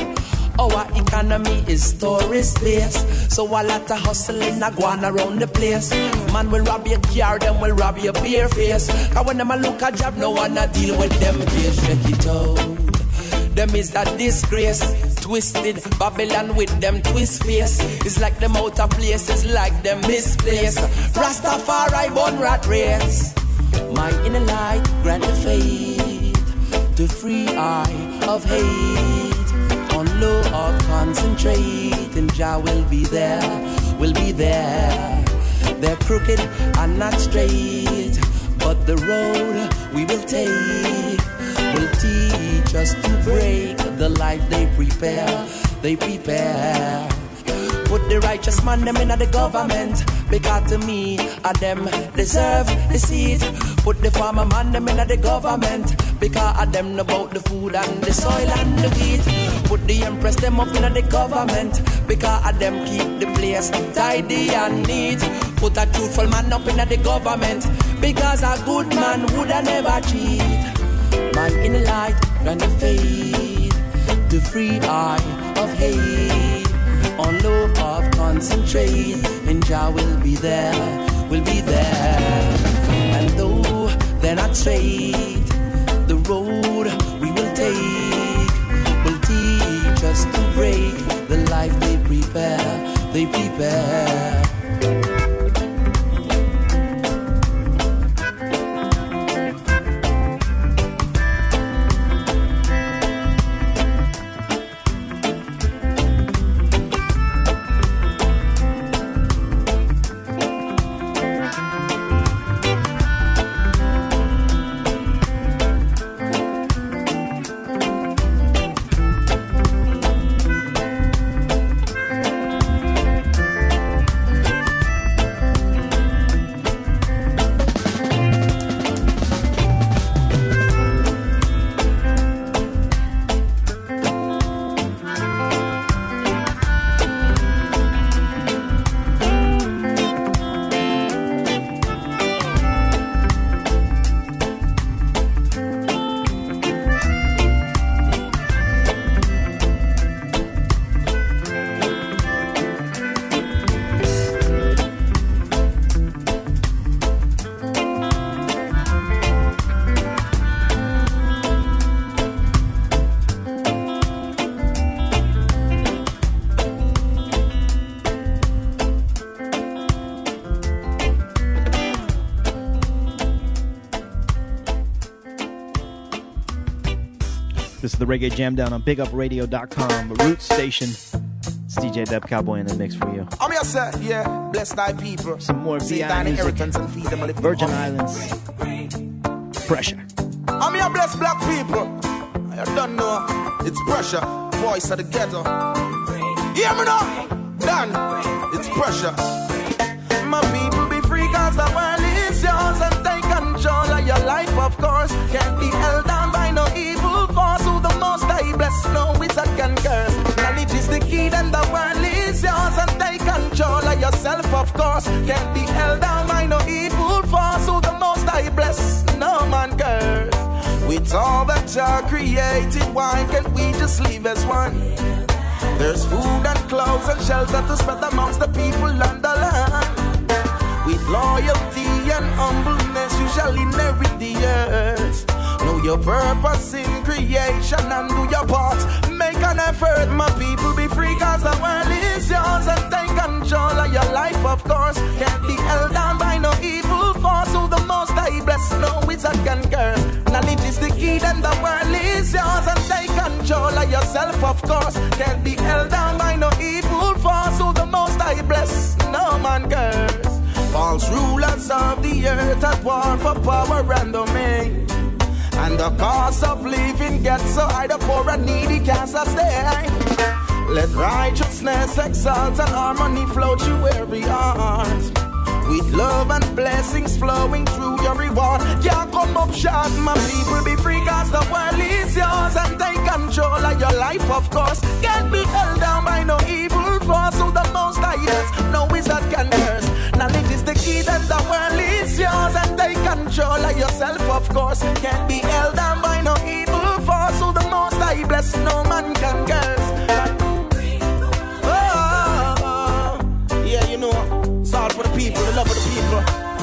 Our economy is tourist-based, so a lot of hustling a going around the place. Man will rob your car, them will rob your bare face. Cause when them a look a job, no one a deal with them. Just check it out. Them is a disgrace. Twisted Babylon with them twist face. It's like them out of place, it's like them misplaced. Rastafari born rat race. My inner light grant the faith, the free eye of hate. On low of concentrate, and Jah will be there, will be there. They're crooked and not straight, but the road we will take will teach us to break the life they prepare, they prepare. Put the righteous man them in the government, because to me, them deserve the seat. Put the farmer man them in the government, because of them know about the food and the soil and the wheat. Put the empress them up in the government, because of them keep the place tidy and neat. Put a truthful man up in the government, because a good man would never cheat. My inner light grant the faith, the free eye of hate. On low of concentrate, and Jah will be there, will be there. And though they're not straight, the road we will take will teach us to break the life they prepare, they prepare. This is the Reggae Jam Down on BigUpRadio.com, Root Station. It's DJ Dub Cowboy in the mix for you. I'm here, sir. Yeah, bless thy people. Some more VI music. And feed them a Virgin Islands. Pressure. I'm here, bless black people. I don't know. It's pressure. Voice of the ghetto. Hear me now. Done. It's pressure. My people be free cause the world is yours and take control of your life, of course. Can't be held down by no evil force. Who the most I bless, no wizard can curse. Knowledge is the key, then the world is yours and take control of yourself, of course. Can't be held down by no evil force. Who the most I bless, no man curse. With all that you're created, why can't we just live as one? There's food and clothes and shelter to spread amongst the people on the land. With loyalty and humbleness, you shall inherit the earth. Know your purpose in creation and do your part. Make an effort, my people, be free cause the world is yours and take control of your life, of course. Can't be held down by no evil force. Who the most I bless, no wizard can curse. Knowledge is the key, then the world is yours and take control of yourself, of course. Can't be held down by no evil force. Who the most I bless, no man curse. False rulers of the earth at war for power and domain. And the cost of living gets so high, the poor and needy can't sustain. Let righteousness exalt and harmony flow through every heart. With love and blessings flowing through your reward. Can't come up short, my people, be free cause the world is yours and take control of your life, of course. Can't be held down by no evil force. So the most I yes, no wizard can curse. Knowledge is the key, then the world is yours and take control of yourself, of course. Can't be held down by no evil force. So the most I bless, no man can curse. Yeah, you know, it's all for the people, the love of the people.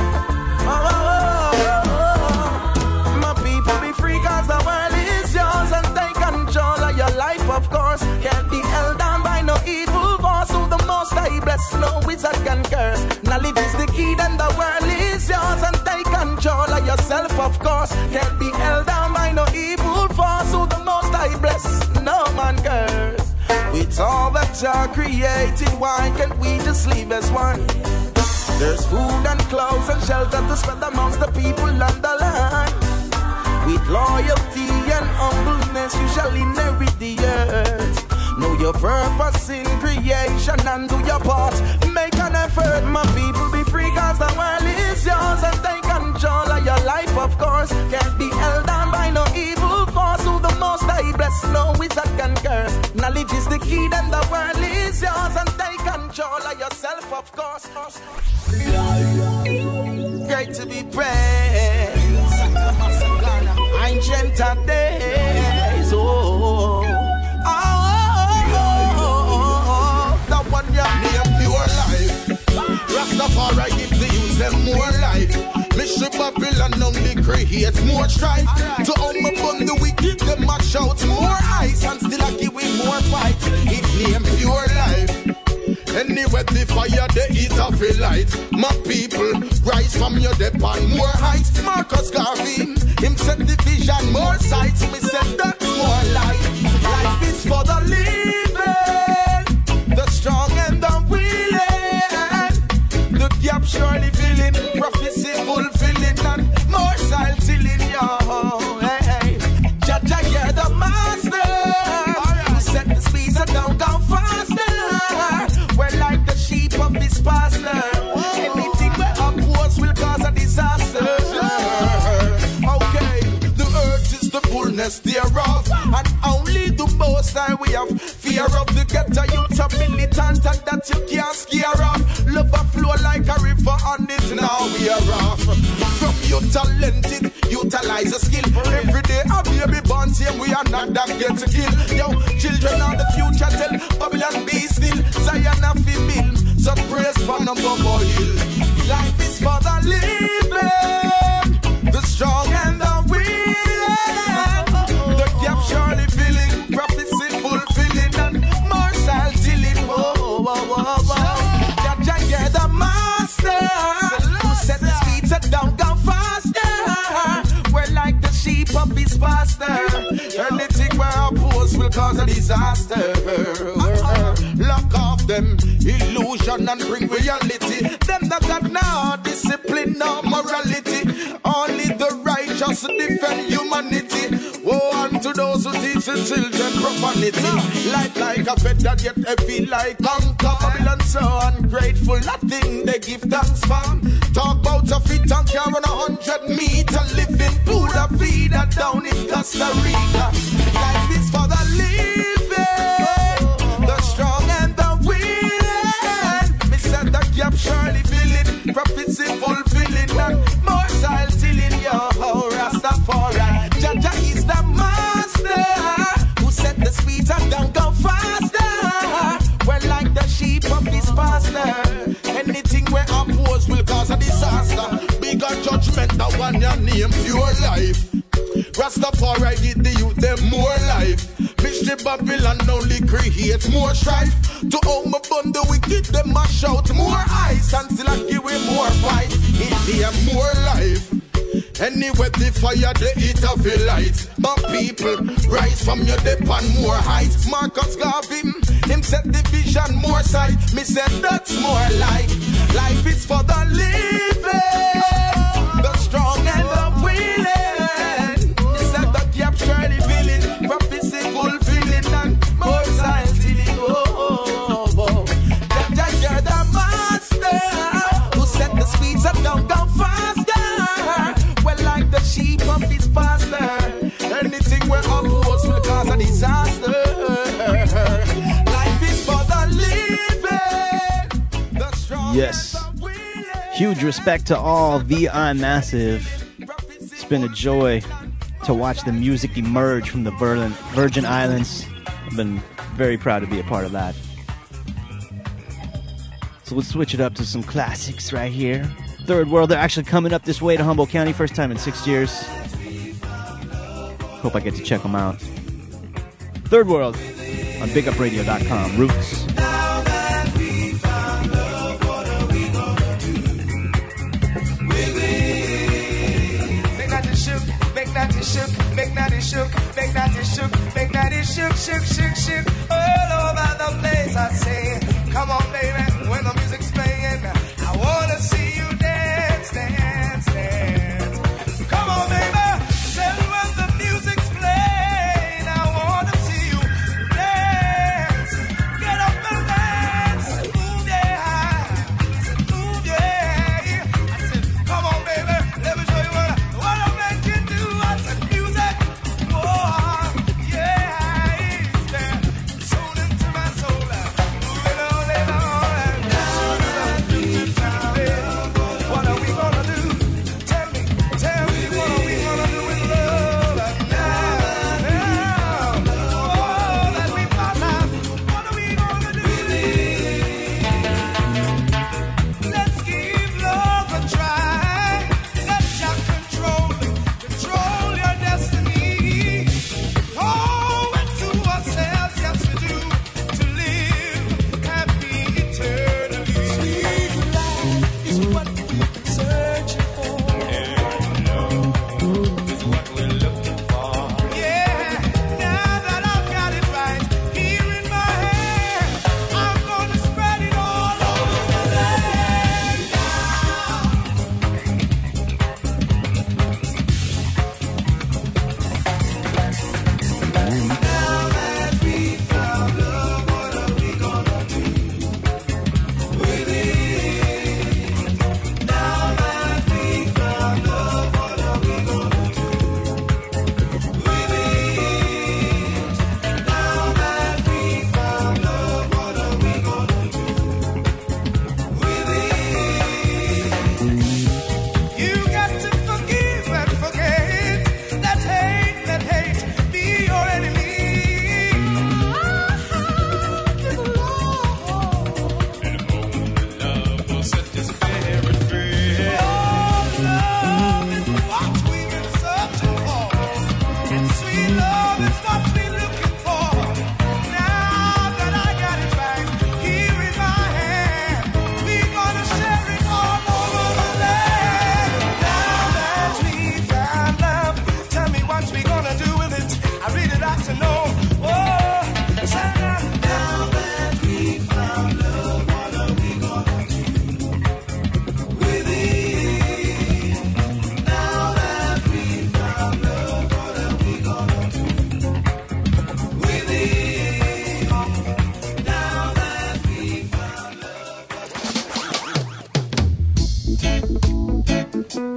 My people, be free cause the world is yours and take control of your life, of course. Can't be held down by no evil force. Who the most I bless, no wizard can curse. Knowledge is the key, then the world is yours and take control of yourself, of course. Can't be held down by no evil force. Who the most I bless, no man curse. With all that you're created, why can't we just live as one? There's food and clothes and shelter to spread amongst the people on the land. With loyalty and humbleness, you shall inherit the earth. Know your purpose in creation and do your part. Make an effort, my people, be free cause the world is yours and take control of your life, of course. Can't be held down by no evil force. Who the most I bless, no wizard can curse. Knowledge is the key, then the world is yours and take control of yourself, of course. Great to be praised. Ancient of days, that one you name pure life. Rastafari give the youth them more life. Mission Babylon only creates more strife. To overcome the wicked, them mash out more ice and still I give it more fight. It name pure life. Anywhere the fire, the heat of a light. My people, rise from your depth on more heights. Marcus Garvey, him set the vision, more sights. We said that's more life. Life is for the living, the strong and the willing. The gap surely filling, prophecy fulfilling, and more style tilling, yo. Hey, Jaja, you're the master. You set the speeds down, down faster. We're like the sheep of this pastor. Anything we oppose will cause a disaster. Okay, the earth is the fullness thereof, and only the most high we have. Fear of the ghetto youth, a militant, and that you can't scare off. Love a flow like a river, and it now we are off. From you talented, utilize a skill. Every day a baby born, same we are not that get to kill. Yo, children are the future, tell Babylon be still. Zion a female, so praise for no bubble hill. Life is for the living, the strong and the willing. The gap surely filling, prophecy fulfilling, and more style tilling. Whoa, whoa, whoa, whoa. Jaja, you're the master. Who set the speed to down, go faster. We're like the sheep of his pastor. Anything we're opposed will cause a disaster. Lock off them illusion and bring reality. Them that got no discipline, no morality. Only the righteous defend humanity. Woe unto those to teach the children profanity. Light like a feather, yet heavy like anchor. Babylon so ungrateful, nothing they give thanks for. Talk about a fit and carry 100 meter. Living food a feeder down in Costa Rica. Life is for the living, the strong and the willing. Me said the gap surely filling, prophecy fulfilling, and more style tilling. Yo, Rastafari, Jaja is the master who set the speed and don't go faster. Well, like the sheep of his pastor, anything where oppose will cause a disaster. Bigger judgment, the one you name pure life. Rastafari give the youth them more life. Mystery Babylon only creates more strife. To own my bun the wicked, them mash out more ice. Until I give him more fight, India more life. Anyway, the fire, the heat of the light. My people, rise from your depth and more heights. Marcus Garvey, him set the vision more sight. Me said that's more like life is for the living, the strong and the willing. He said the gap surely filling, prophecy fulfilling, and more science stealing. Oh, Jaja, you're the master who set the speeds up, don't go faster. Well, like the sheep of his pastor, anything where oppose will cause a disaster. Life is for the living, the strong. Yes. Huge respect to all VI Massive. It's been a joy to watch the music emerge from the Virgin Islands. I've been very proud to be a part of that. So let's switch it up to some classics right here. Third World, they're actually coming up this way to Humboldt County, first time in 6 years. Hope I get to check them out. Third World on BigUpRadio.com. Roots. Shook all over the place. I say, come on, baby, when the music's playing, I wanna see you dance, dance, dance. Come on, baby, say when the music's playing, I wanna see you dance. Get up and dance, move your hands, move your hair. I said, come on, baby, let me show you what I make you do. I said, music, oh, yeah, it's there.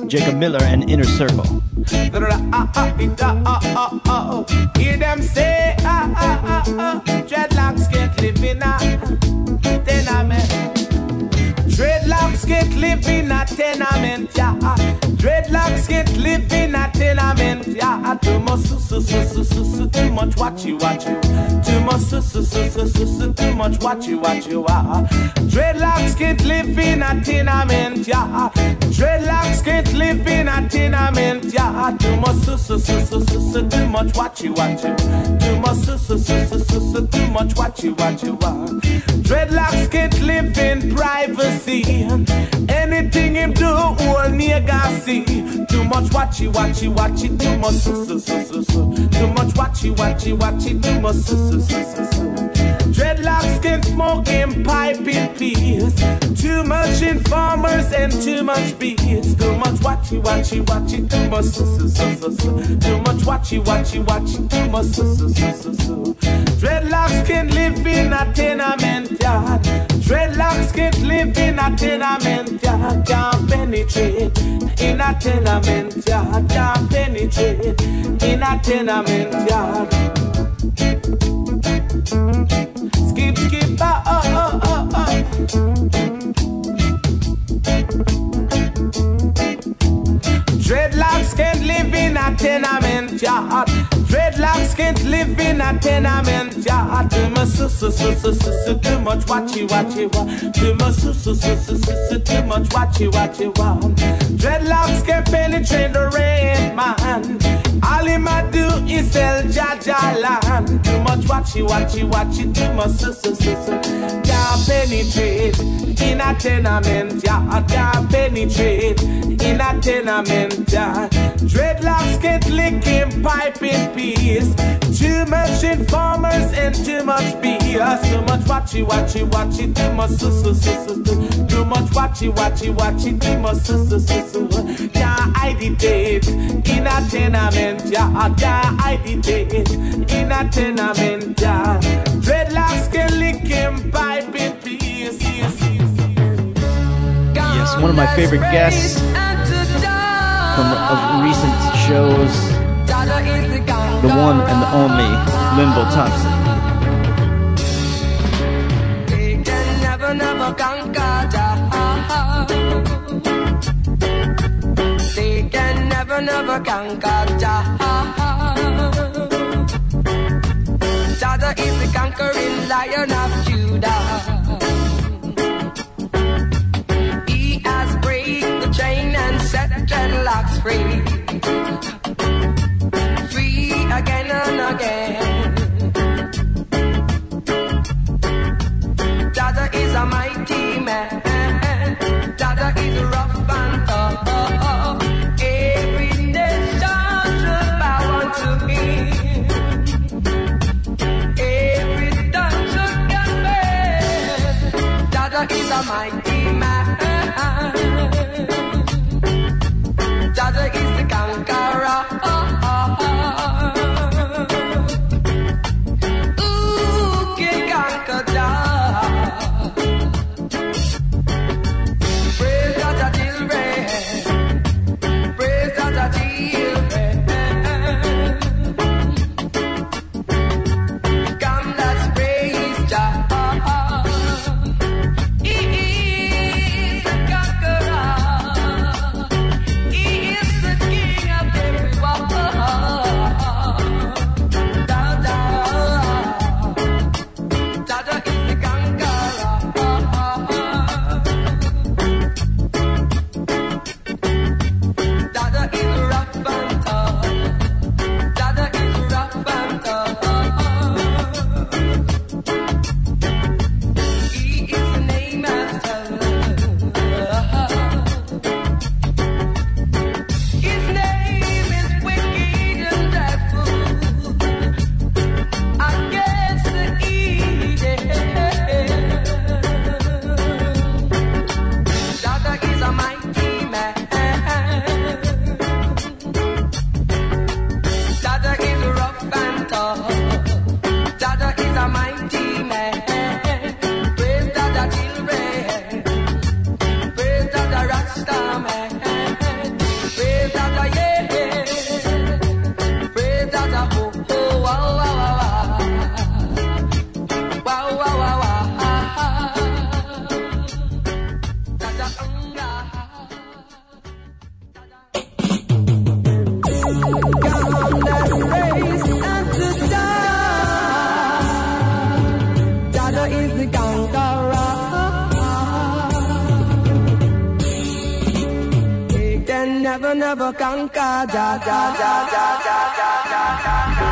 Jacob Miller and Inner Circle. Hear them say, dreadlocks can't live in a tenement. Dreadlocks can't live in a tenement, yeah. Dreadlocks can't live in a tenement, yeah. Too much too much watch you. Too much too much watch you. Dreadlocks can't live in a tenement, yeah. Dreadlocks can't live in a tenement, yeah. Too much too much watch you. Too much too much watch you. Dreadlocks can't live in privacy. Anything him do, all nigga see. Too much watch it. Too much too much watch it. Too much Dreadlocks can smoke and pipe in peace. Too much informers and too much beats. Too much watch it. Too much too much watch it. Too much Dreadlocks can live in a tenement yard. Dreadlocks can't live in a tenement yard. Can't penetrate in a tenement yard. Can't penetrate in a tenement yard. Skip, Dreadlocks can't live in a tenement yard. Dreadlocks can't live in a tenement yard. Too much too much watch you. Too much watch you. Dreadlocks can penetrate the rain, man. All him a do is sell Jaja land. Too much watch you. Too much can't penetrate in a tenement yard. Can't penetrate in a tenement yard. Dreadlocks can't lick him pipe in peace. Too much informers and too much BS. Too much watch it. Too much too much watch it. Too much can't hide it in a tenement yard. Can't hide it in a tenement yard. Dreadlocks can lick him pipe in peace. Yes, one of my favorite guests of recent shows, the one and the only Linville Thompson. They can never conquer Jah. They can never conquer Jah. Jah is the conquering Lion of Judah. He has break the chain and set dreadlocks free. Free again and again. Jah is a mighty man. Jah is rough and tough. Every nation should bow unto him. Every tongue should confess. Jah is a mighty man. Jah is the conqueror. Who can conquer Jah? Praise Jah children. Praise Jah children. Come, let's praise Jah. never, never conquer. Ja, ja, ja, ja, ja, ja, ja, ja,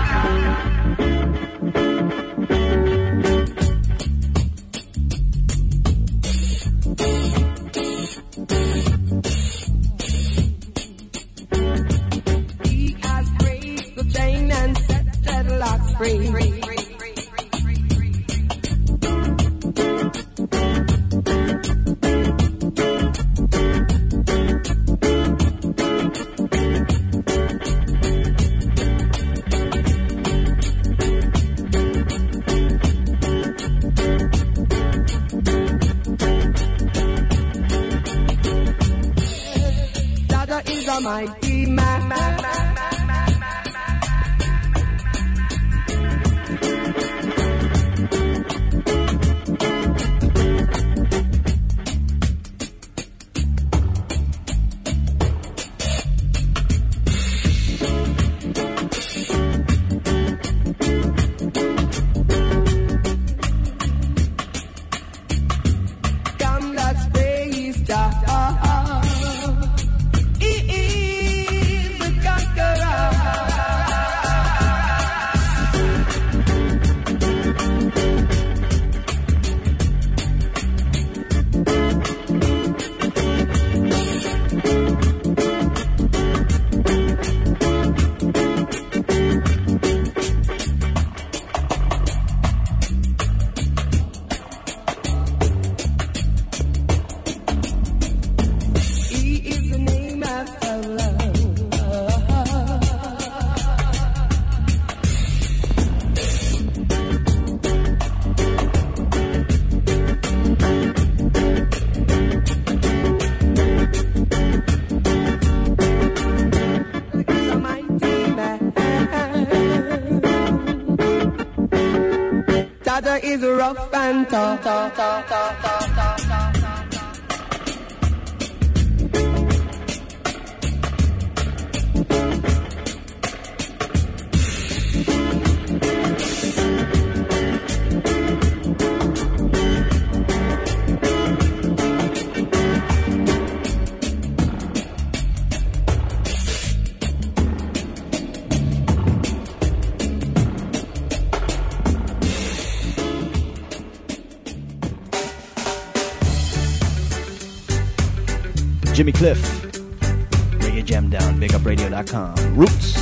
He has raised the chain and set dreadlocks free. Is a mighty man. Come, let's praise Jah. Dada is rough and tough. Jimmy Cliff, Reggae Jam Down, BigUpRadio.com. Roots.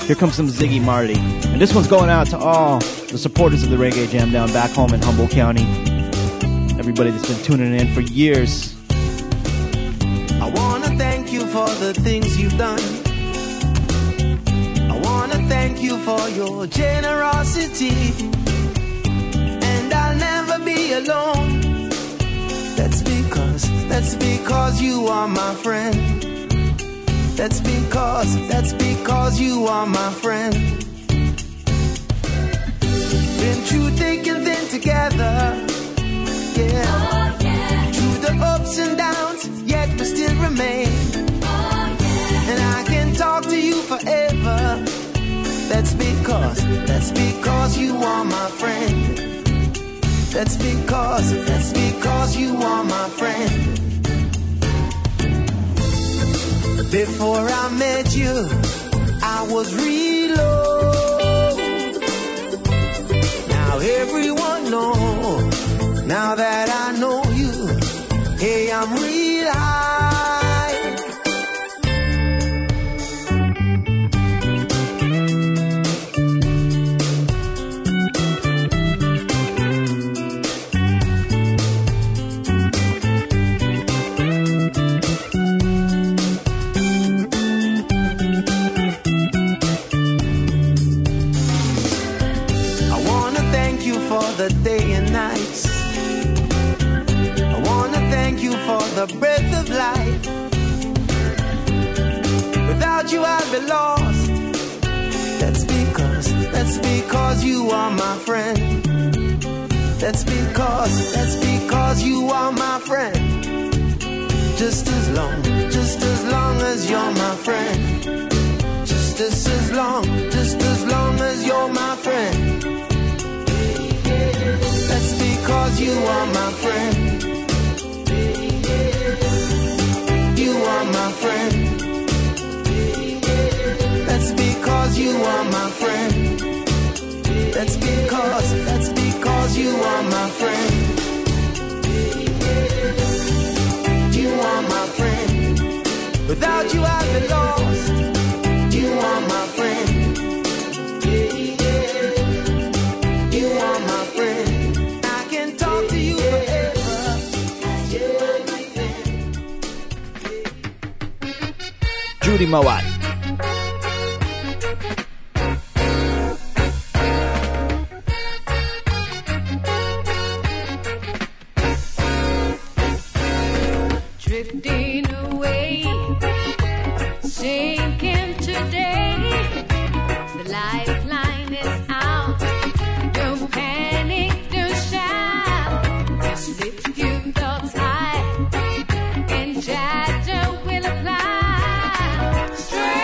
Here comes some Ziggy Marley. And this one's going out to all the supporters of the Reggae Jam down back home in Humboldt County. Everybody that's been tuning in for years. I wanna thank you for the things you've done. I wanna thank you for your generosity. And I'll never be alone. That's because you are my friend. That's because you are my friend. Been through thick and thin together, yeah. Oh, yeah. Through the ups and downs, yet we still remain. Oh, yeah. And I can talk to you forever. That's because you are my friend. That's because you are my friend. Before I met you, I was real low. Now everyone knows. Now that I know you, hey, I'm real high. The day and nights. I wanna thank you for the breath of life. Without you I'd be lost. That's because you are my friend. That's because you are my friend. Just as long as you're my friend. Just as long as you're my friend. That's because you are my friend. You are my friend. That's because you are my friend. That's because you are my friend. You are my friend. Without you I'd be lost. You are my friend. You are my friend. Judy Mowat. Drifting away, sinking today. The lifeline is out. Don't panic, don't shout. Just lift your thoughts high, and Jaja will apply. Straight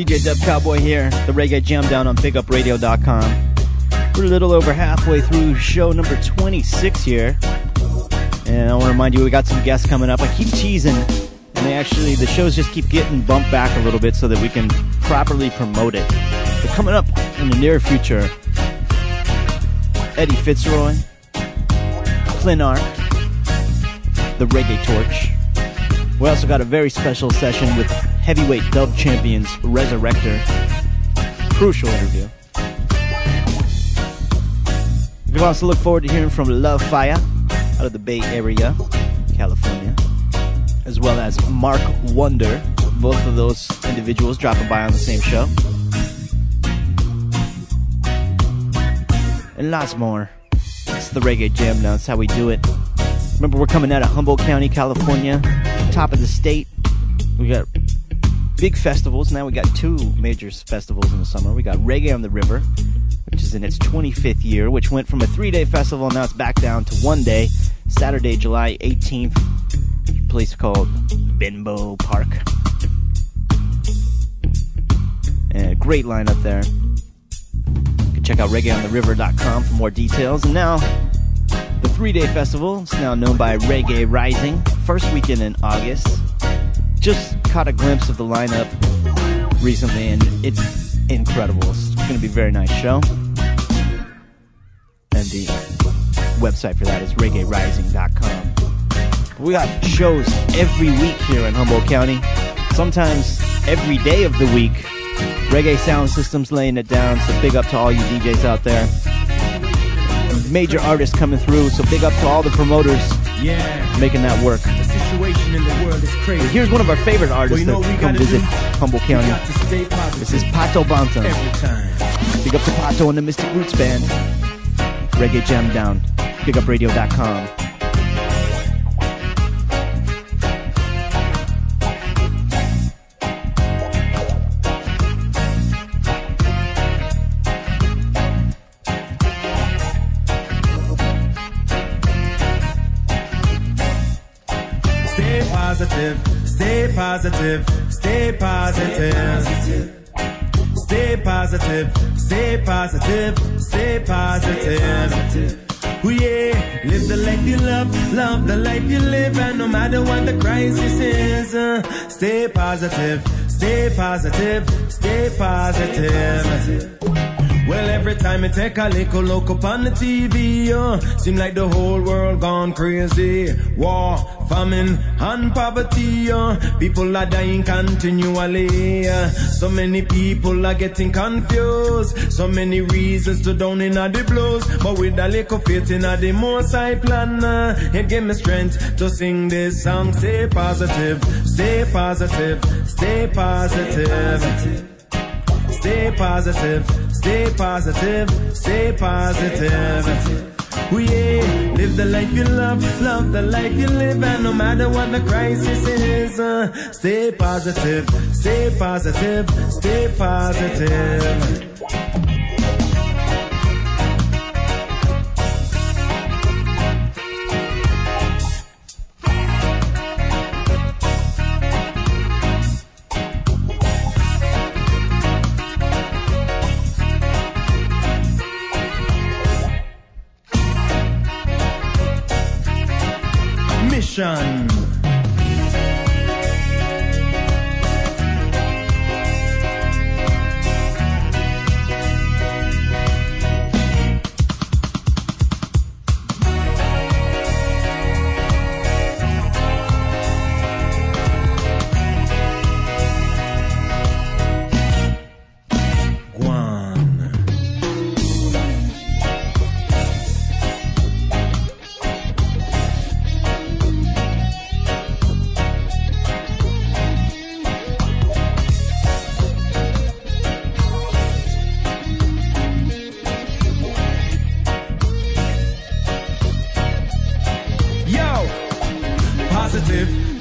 DJ Dub Cowboy here, the Reggae Jam Down on BigUpRadio.com. We're a little over halfway through show number 26 here. And I want to remind you, we got some guests coming up. I keep teasing, and the shows just keep getting bumped back a little bit so that we can properly promote it. But coming up in the near future, Eddie Fitzroy, Clinark, the Reggae Torch. We also got a very special session with heavyweight dub champions Resurrector. Crucial interview. We can also look forward to hearing from Love Fire out of the Bay Area, California, as well as Mark Wonder. Both of those individuals dropping by on the same show. And lots more. It's the Reggae Jam now. That's how we do it. Remember, we're coming out of Humboldt County, California, top of the state. We got big festivals. Now we got two major festivals in the summer. We got Reggae on the River, which is in its 25th year, which went from a 3-day festival, now it's back down to 1 day, Saturday, July 18th, a place called Benbow Park. And a great lineup there. You can check out reggaeontheriver.com for more details. And now, the 3-day festival is now known by Reggae Rising, first weekend in August. Just caught a glimpse of the lineup recently, and it's incredible. It's going to be a very nice show. And the website for that is reggaerising.com. We got shows every week here in Humboldt County, sometimes every day of the week. Reggae Sound Systems laying it down, so big up to all you DJs out there. Major artists coming through, so big up to all the promoters making that work. The situation in the world is crazy. Here's one of our favorite artists that come visit Humboldt County. This is Pato Bantam. Big up to Pato and the Mystic Roots Band. Reggae Jam Down. BigUpRadio.com. Stay positive, stay positive, stay positive. Stay positive, stay positive, stay positive. Oh yeah, live the life you love, love the life you live, and no matter what the crisis is, stay positive, stay positive, stay positive. Well, every time I take a little look up on the TV, seem like the whole world gone crazy. War, famine, and poverty, people are dying continually. So many people are getting confused. So many reasons to down in the blows. But with a little faith in the Most High plan, it gave me strength to sing this song. Stay positive, stay positive, stay positive. Stay positive, stay positive, stay positive. Oh yeah, live the life you love, love the life you live, and no matter what the crisis is, stay positive, stay positive, stay positive. Mission.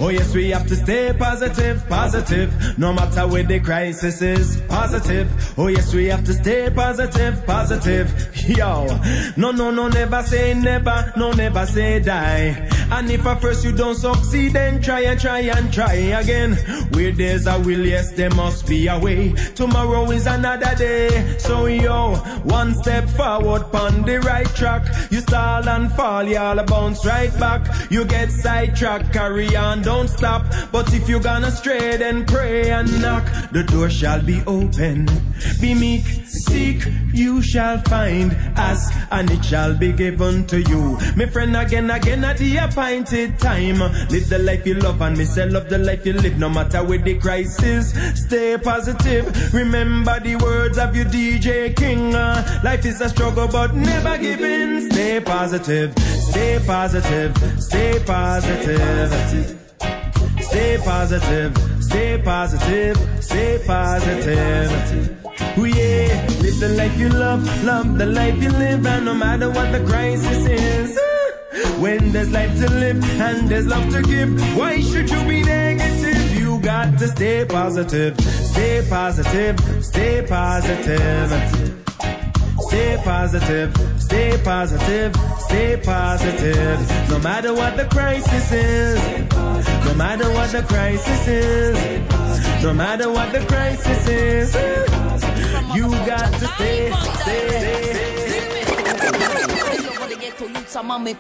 Oh yes, we have to stay positive, positive. No matter where the crisis is, positive. Oh yes, we have to stay positive, positive. Yo, no, never say never, no, never say die. And if at first you don't succeed, then try again. Where there's a will, yes, there must be a way. Tomorrow is another day. So yo, one step forward on the right track. You stall and fall, y'all bounce right back. You get sidetracked, carry on, don't stop. But if you're gonna stray, then pray and knock. The door shall be open. Be meek, seek, you shall find. Ask, and it shall be given to you. My friend, again at the appointed time. Live the life you love, and me say love the life you live. No matter where the crisis, stay positive. Remember the words of your DJ King. Life is a struggle, but never give in. Stay positive, stay positive, stay positive. Stay positive, stay positive, stay positive. Oh yeah, live the life you love the life you live, and no matter what the crisis is. When there's life to live and there's love to give, why should you be negative? You got to stay positive, stay positive, stay positive. Stay positive, stay positive, stay positive. No matter what the crisis is, no matter what the crisis is, no matter what the crisis is, you got to stay. It's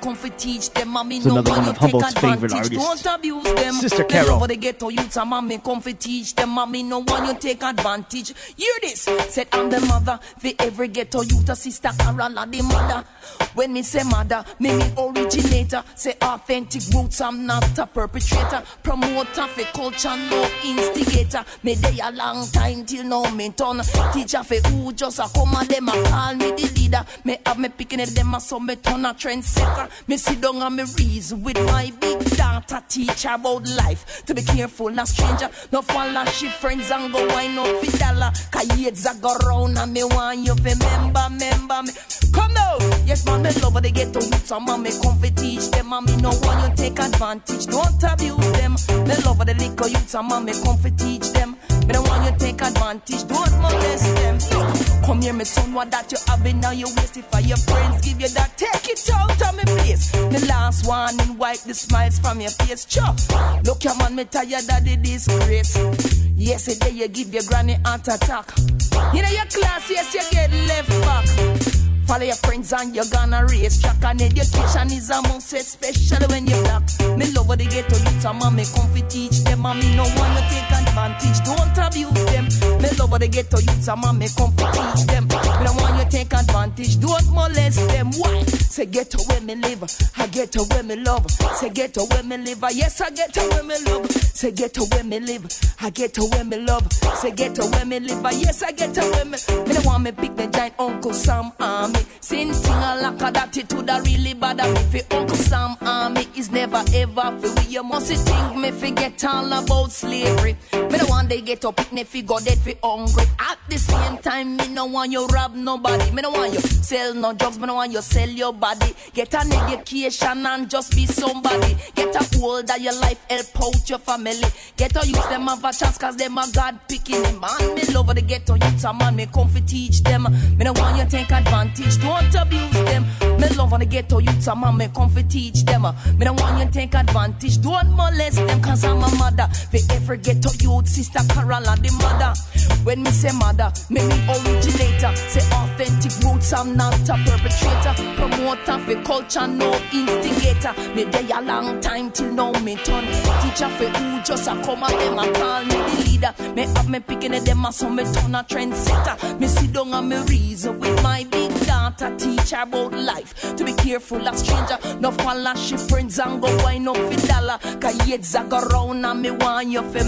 another one of Humboldt's favorite artists, Sister Carol. Over the ghetto youths, I'm on me comfy teach them, mommy no one you take advantage. Hear this, said I'm the mother for every ghetto youth, a Sister Carol and the mother. When me say mother, me originator, say authentic roots, I'm not a perpetrator, promoter for culture, no instigator. Me day a long time till now me turn teacher for who just a come and them a call me the leader. Me have me picking it them a so me turn a trendsetter. Me sit down and me reason with my big daughter, teach her about life. To be careful, not stranger, no follow she friends and go wind up for dollar. Cause heads a go round and me want you to remember me. Come now, yes man, me love the ghetto youths and man me come fi teach them, and me no want you take advantage, don't abuse them. Me love the liquor youths and man me come fi teach them. Me don't want you take advantage, don't molest them. Come here, me son, what that you have in now you waste. If your friends give you that, take it out of me place. The last one and wipe the smiles from your face. Chop, look your man, me tired of the disgrace. Yesterday you give your granny heart attack. You know your class, yes you get left back. Follow your friends and you're gonna race track. And education is a must, especially when you're black. Me love the ghetto youths and mommy come fi teach them, and me no want to take advantage, don't abuse them. Me love the ghetto youths and mommy come fi teach them. Me no want you take advantage, don't molest them. Why? Say ghetto where me live, I ghetto where me love. Say ghetto where me live, yes I ghetto where me love. Say ghetto where me live, I ghetto where me love. Say ghetto where me live, yes I ghetto where me. Me no want me pick the giant Uncle Sam Army. Same thing a lack of attitude that really bad at me. For Uncle Sam Army is never ever for we. You must think me forget all about slavery. Me no want they get up picnic fi go dead fi hungry. At the same time, me no want you rob nobody. Me no want you sell no drugs. Me no want you sell your body. Get an education and just be somebody. Get a hold of your life, help out your family. Get a youth them have a chance cause them a God picking them. Man, me love the ghetto youth a man, me come fi teach them. Me no want you take advantage, don't abuse them. Me love on the ghetto youths and man, me come fi teach them. Me don't want you take advantage, don't molest them. Cause I'm a mother for every ghetto youth, Sister Carol and the mother. When me say mother, me originator. Say authentic roots, I'm not a perpetrator. Promoter for culture, no instigator. Me day a long time till now me turn teacher for who just a come and them a call me the leader. Me have me picking at them so me turn a trendsetter. Me sit down and me reason with my big daughter, teach her about life. To be careful of stranger, no follow she friends and go wind up for dollar. Cause heads a go round and me want you for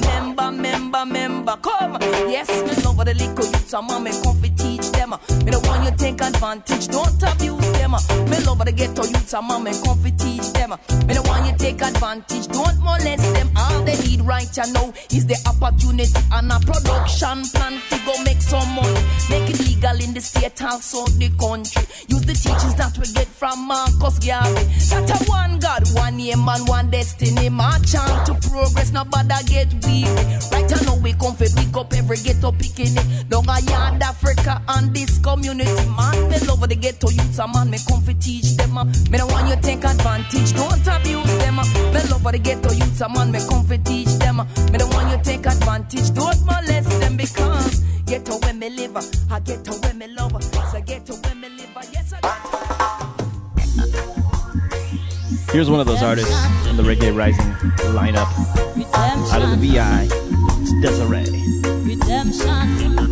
member. Come, yes, me love the little youths and mommy come fi teach them. Me don't want you take advantage, don't abuse them. Me love the ghetto youths and mommy come fi teach them. Me don't want you take advantage, don't molest them. All they need right now is the opportunity and a production plan to go make some money. Make it legal in the state, also the country. Use the teachings that we get from Marcus Garvey. That a one God, one name and one destiny. March on to progress, nobody get weary. Right now we come for pick up every ghetto picking it. Down a yard Africa and this community. Man, me love the ghetto youths, a man, me come for teach them. Me don't want you take advantage, don't abuse them. Me love the ghetto youths, a man, me come for teach them. Me don't want you take advantage, don't molest them because ghetto where me live, I ghetto where me love, so ghetto where me live, yes I Here's one of those artists in the Reggae Rising lineup. Out of the VI, it's Desiree. Redemption.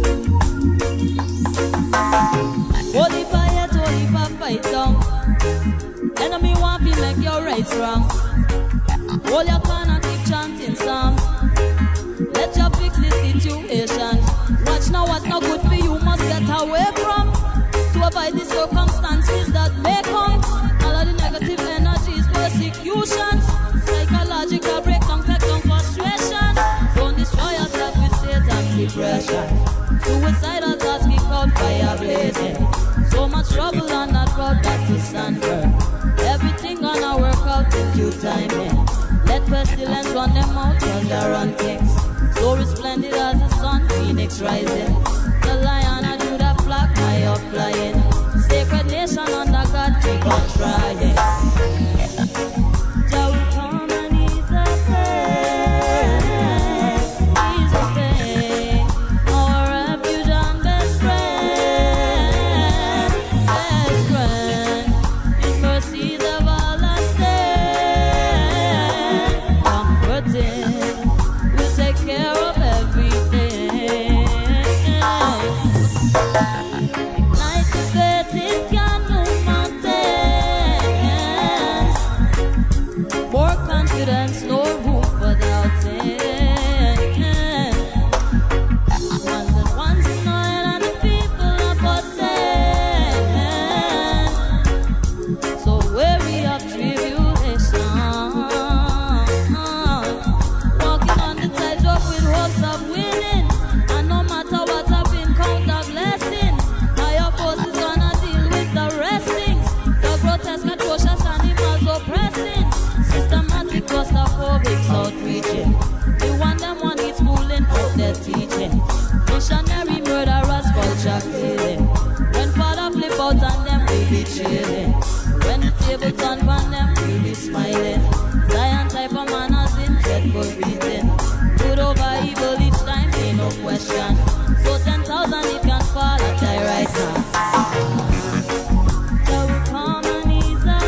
Holy fire, holy fire, fight down. Enemy want to make your rights wrong. Hold your corner, keep chanting songs. Let you fix the situation. Watch now what not good for you must get away from. To avoid the circumstances that may come. All of the negative energies, persecution, psychological breakdown, frustration. Don't destroy yourself with Satan's depression. Suicidal thoughts keep out fire blazing. So much trouble on that road, got to stand firm. Everything gonna work out in due time, yeah. Let pestilence run them out, thunder run things. So resplendent as the sun, phoenix rising. The lion and Judah flock high up flying. Sacred nation under God, keep on trying. Jah will come and he's the pain. He's the pain. Our refuge and best friend. Best friend. His mercies everlasting. Comforting. We'll take care of everything. Ignite the faith, it can move mountains. More confidence, no room for doubting. Ones and ones annoyed and the people are possessed. So weary of tribulation. Walking on the tightrope with hopes of winning. And no matter what I've been, count the blessings. Higher forces gonna deal with the restings. The grotesque, atrocious animals oppressing. Systematic claustrophobics outreaching. The one them want is schooling out their teaching. Missionary murderers, culture killing. When father flip out on them, we be chilling. When the table turn on them, we be smiling. Zion type of manners in dreadful reading. Good over evil each time, ain't no question. So 10,000 it can fall at thy right hand. Jah will come and he's the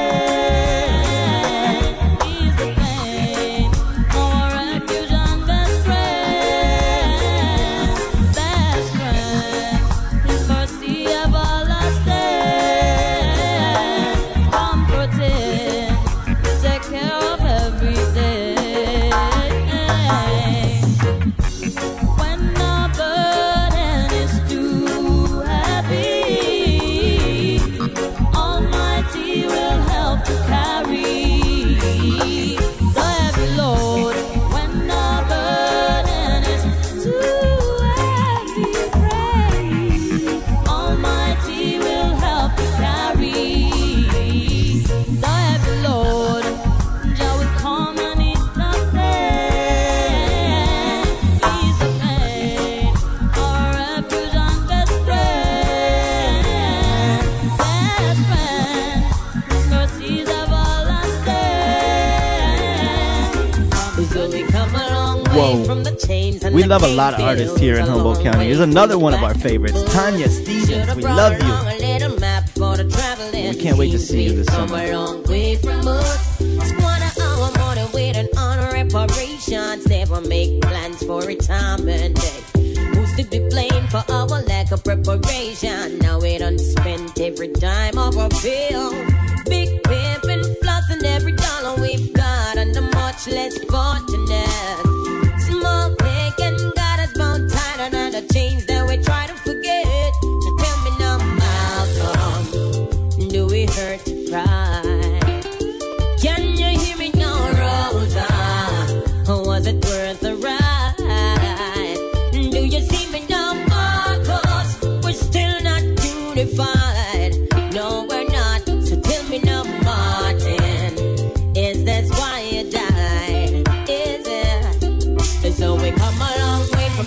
pain. He's the pain. Our refuge and best friend. Best friend. His mercy everlasting. Comforting. He'll take care of everything. When the burden is too heavy, Almighty will help to carry the heavy load. When the burden is too heavy, pray. Almighty will help to carry the heavy load. Jah will come and he's the pain. He's the pain. Our refuge and best friend. Best friend. His mercies everlasting. So we come a long way Whoa. from the chains and We the love a lot of artists here in Humboldt County. Here's another one of our favorites, Tanya Stevens. We love you. We can't wait to see you this summer. A long way from us. Squander our money waiting on reparations. Never make plans for retirement day. Who's to be blamed for our lack of preparation? Now we done spent every dime of our bill. Big pimpin' flossing every dollar we've got, and the much less fortunate. Small thinking got us bound tighter than the chains that we try to forget. So tell me now, Malcolm, do we hurt to cry? Can you hear me now, Rosa? Was it worth the ride? Do you see me now, Marcus? We're still not unified. No, we're not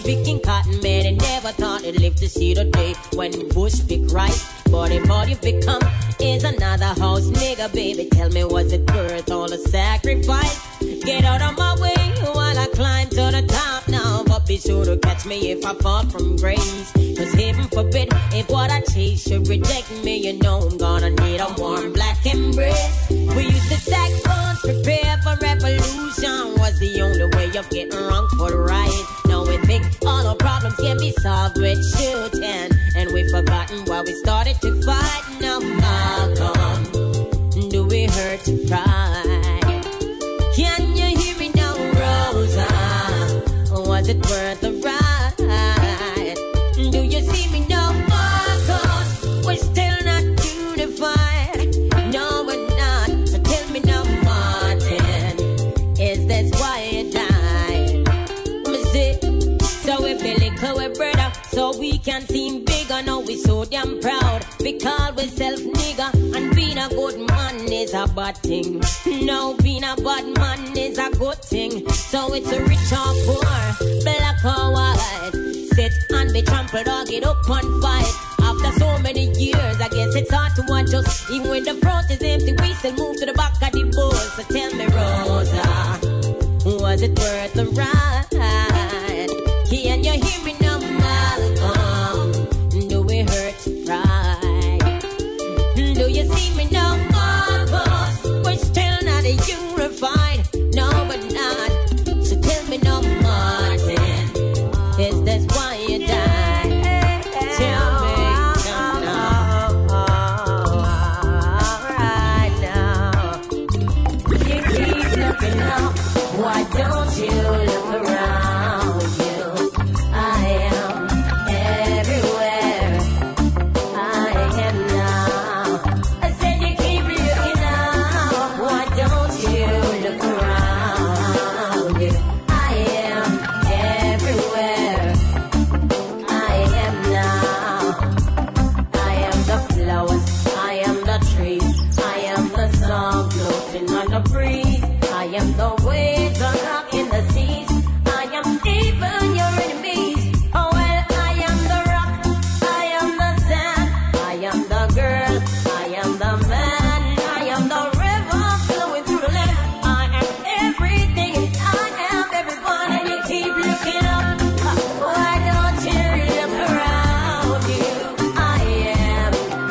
picking cotton, man, and never thought they'd live to see the day when Bush pick rice. But if all you become is another house nigga, baby, tell me, was it worth all the sacrifice? Get out of my way while I climb to the top now. But be sure to catch me if I fall from grace. Cause heaven forbid if what I chase should reject me. You know I'm gonna need a warm black embrace. We used to stack guns, prepare for revolution. Was the only way of getting wrong for the right. Now we think all our problems can be solved with shooting. And we've forgotten why we started to fight. Now Malcolm, do we hurt to pride? Can you hear me now, Rosa? Was it worth the ride? Do you see me now, Marcus? We're still not unified. No, we're not. So tell me now, Martin, is this why you died? So we Billy, we're brother, so we can seem bigger. Now we so damn proud because we self-nigger. And being a good man is a bad thing. No, being a bad man is a good thing. So it's a rich or poor, black or white. Sit and be trampled or get up and fight. After so many years, I guess it's hard to adjust. Even when the front is empty, we still move to the back of the bus. So tell me, Rosa, was it worth the ride? Can you hear me now, Malcolm? Do we hurt pride? Do you see me now, Marcus? We're still not unified. No, but not. So tell me now, Martin, is this why you died? Tell me now. Right now. You keep looking up. Why don't you look around you? I am everywhere. I am now. I said you keep looking up. Why don't you look around you? I am everywhere. I am now. I am the flowers. I am the trees. I am the song floating on the breeze. I am the waves that rock in the seas. I am even your enemies. Oh well, I am the rock. I am the sand. I am the girl. I am the man. I am the river flowing through the land. I am everything. I am everyone. And you keep looking up. Why don't you look around you? I am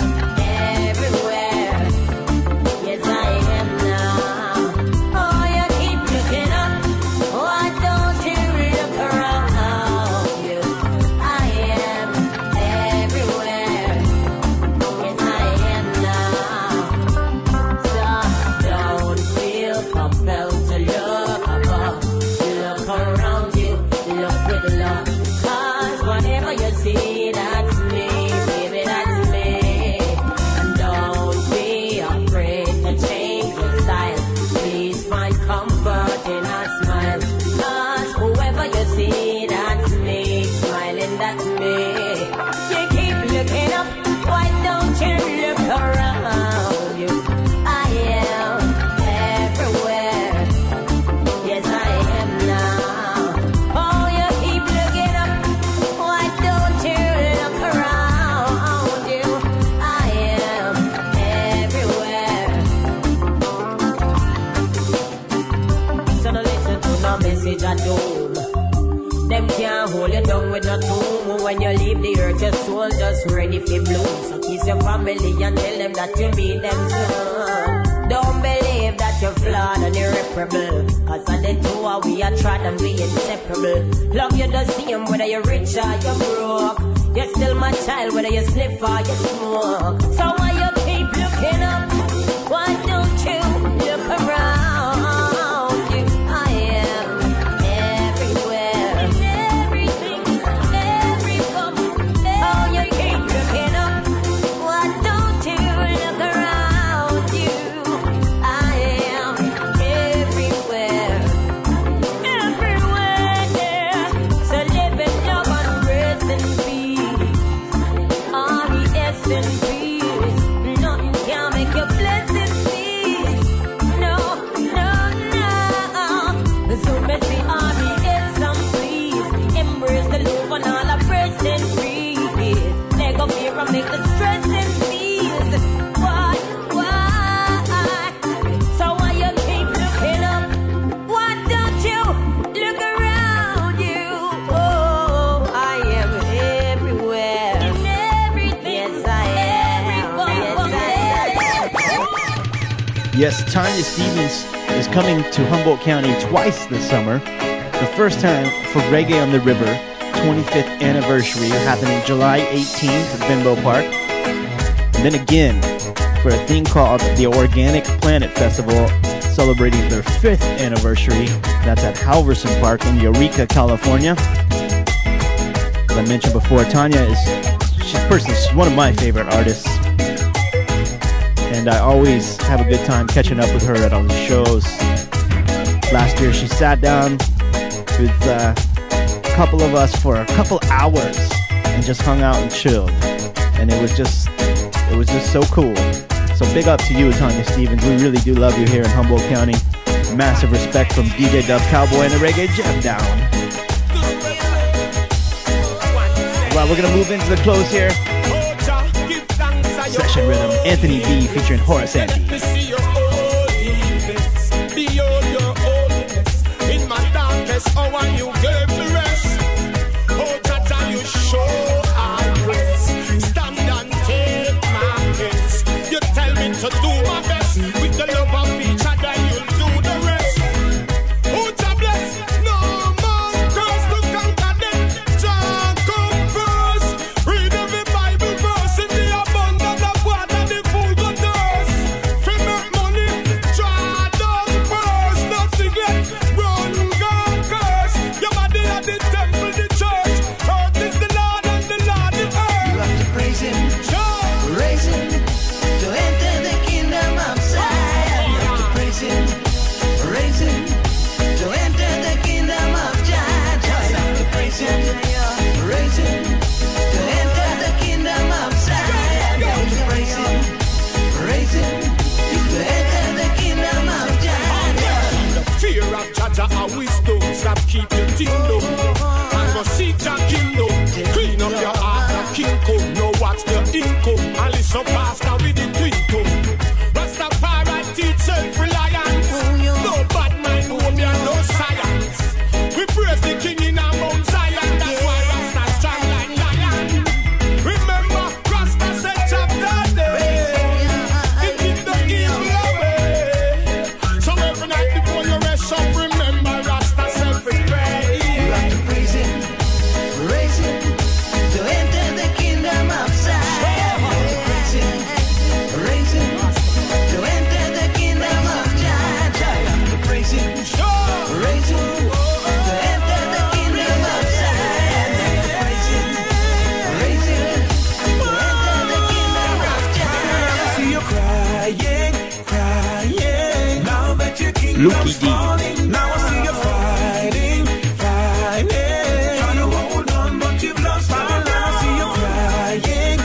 everywhere. Yes, I am now. Oh, you keep looking up. Why don't you look around you? I am everywhere. Yes, I am now. So don't feel compelled to look above. Look around you. Look with love. 'Cause whatever you see, that's me. Baby, that's me. And don't be afraid to change your style. Please find comfort in a smile. 'Cause whoever you see, that's me. Smiling, that's me. You keep looking up. Why don't you look around you? I am everywhere. Yes, I am now. Oh, you keep looking up. Why don't you look around you? I am everywhere. So now listen to the message I do. Them can't hold you down with no tomb. When you leave the earth, your soul just ready for bloom. So kiss your family and tell them that you meet them soon. Don't believe that you're flawed and irreparable. 'Cause of the two we are tried and we inseparable. Love you the same whether you're rich or you're broke. You're still my child whether you sniff or you smoke. So why you keep looking up? Why don't you look around you? I am everywhere. Everything, everyone. Oh, you keep looking up. Why don't you look around you? I am everywhere. Everywhere, yeah. So live in love and rest in peace. R.E.S. in peace. Nothing can make you Yes, Tanya Stephens is coming to Humboldt County twice this summer. The first time for Reggae on the River 25th anniversary happening July 18th at Benbow Park. And then again for a thing called the Organic Planet Festival celebrating their 5th anniversary. That's at Halverson Park in Eureka, California. As I mentioned before, Tanya she's one of my favorite artists. And I always have a good time catching up with her at all the shows. Last year she sat down with a couple of us for a couple hours and just hung out and chilled. And it was just so cool. So big up to you, Tanya Stephens. We really do love you here in Humboldt County. Massive respect from DJ Dub Cowboy and the Reggae Jam Down. Well, we're gonna move into the close here. Session Rhythm, Anthony B featuring Horace Andy. Behold your holiness in my darkest hour, you gave me rest. Oh, Tata, you show our grace. Stand and take my place. You tell me to do my best. With the love of each other, you'll do the rest. Oh, Jah bless. No more curse to conquer them. Jah come first. Read every Bible verse in the abundance of water, the fool go thirst. For make money, Jah don't burst. Nothing left, run, God curse. Your body at the temple, the church. Earth is the Lord and the Lord the earth. You have to praise Him, raise Him, to enter the kingdom of Zion. You have to praise Him, raise Him, to enter the kingdom of Jah. You have to praise Him, raise Him, to enter the kingdom of Zion. You have to praise Him, raise Him, to enter the kingdom of Jah. Fear of Jah and wisdom, stop keep your kingdom. And go seek Jah kingdom. Clean up your heart, the king come. Now watch the income. And listen pastor with the twinkle. Rastafari teach self-reliance. No bad mind, no me and no science. We praise the king in our Mount Zion. That's why Rasta strong like lion. Remember, Rasta said chapter day. He keep the evil away. So every night before you rest up, remember Rasta self we pray. You have to praise Him, raise Him, to enter the kingdom of Zion. You have to praise Him, raise Him, to enter the kingdom of Jah. You have to praise Him, raise Him, to enter the kingdom of Zion. You have to praise Him, raise Him, to enter the kingdom of Jah. I see you crying, crying. Now that your kingdom's falling, now I see you fighting, fighting. Trying to hold on, but you've lost Babylon. I see you crying,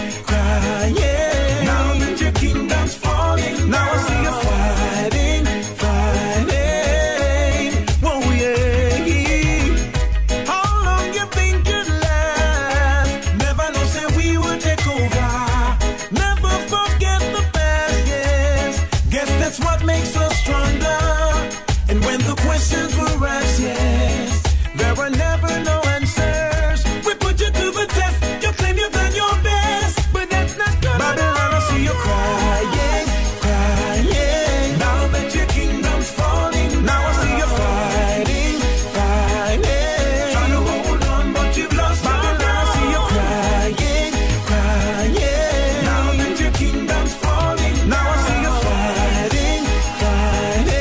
crying. Now that your kingdom's falling, now I see you fighting, fighting. Whoa, yeah. How long you think you'd last? Never know, say we will take over. Never forget the past, yes. Guess that's what makes us stronger. And when the questions were asked, yes, there were never no answers. We put you to the test. You claim you've done your best, but that's not good. Babylon, I see you crying, crying. Now that your kingdom's falling, now I see you fighting, fighting. Trying to hold on, but you've lost. Babylon, I see you crying, crying. Now that your kingdom's falling, now I see you fighting, fighting.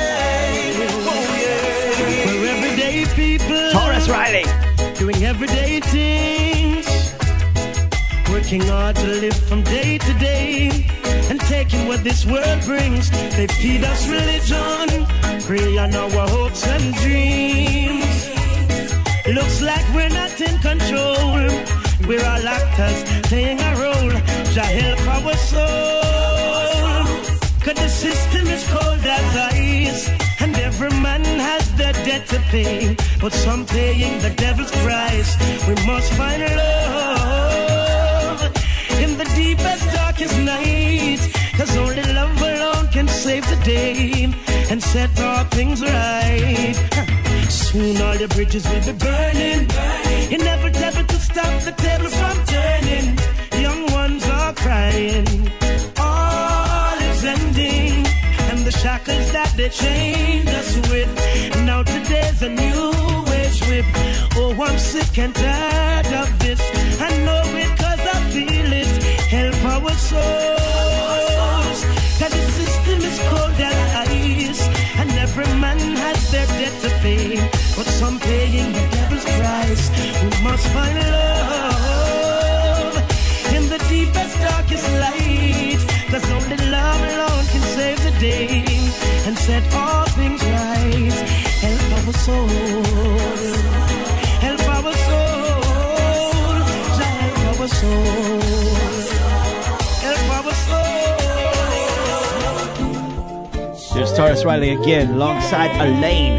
Oh yeah. We're everyday people. Taurus Riley. Doing everyday things. Working hard to live from day to day. And taking what this world brings. They feed us religion. Prey on our hopes and dreams. Looks like we're not in control. We're all actors playing a role. Jah help our soul. Cause the system is cold as ice. And every man has their debt to pay. But some paying the devil's price. We must find love in the deepest, darkest night. Cause only love alone can save the day and set all things right. Soon all the bridges will be burning. Inevitable to stop the table from turning. Young ones are crying. All is ending. And the shackles that they chained us with. Now today's a new age whip. Oh, I'm sick and tired of this. I know it 'cause I feel it. Help our souls. 'Cause the system is cold as ice, and every man has their debt to pay. But some paying the devil's price. We must find love in the deepest, darkest light. 'Cause only love alone can save the day and set all things right. Help our soul. Help our soul. Help our soul. Help our soul. Here's Taurus Riley again, alongside Elaine.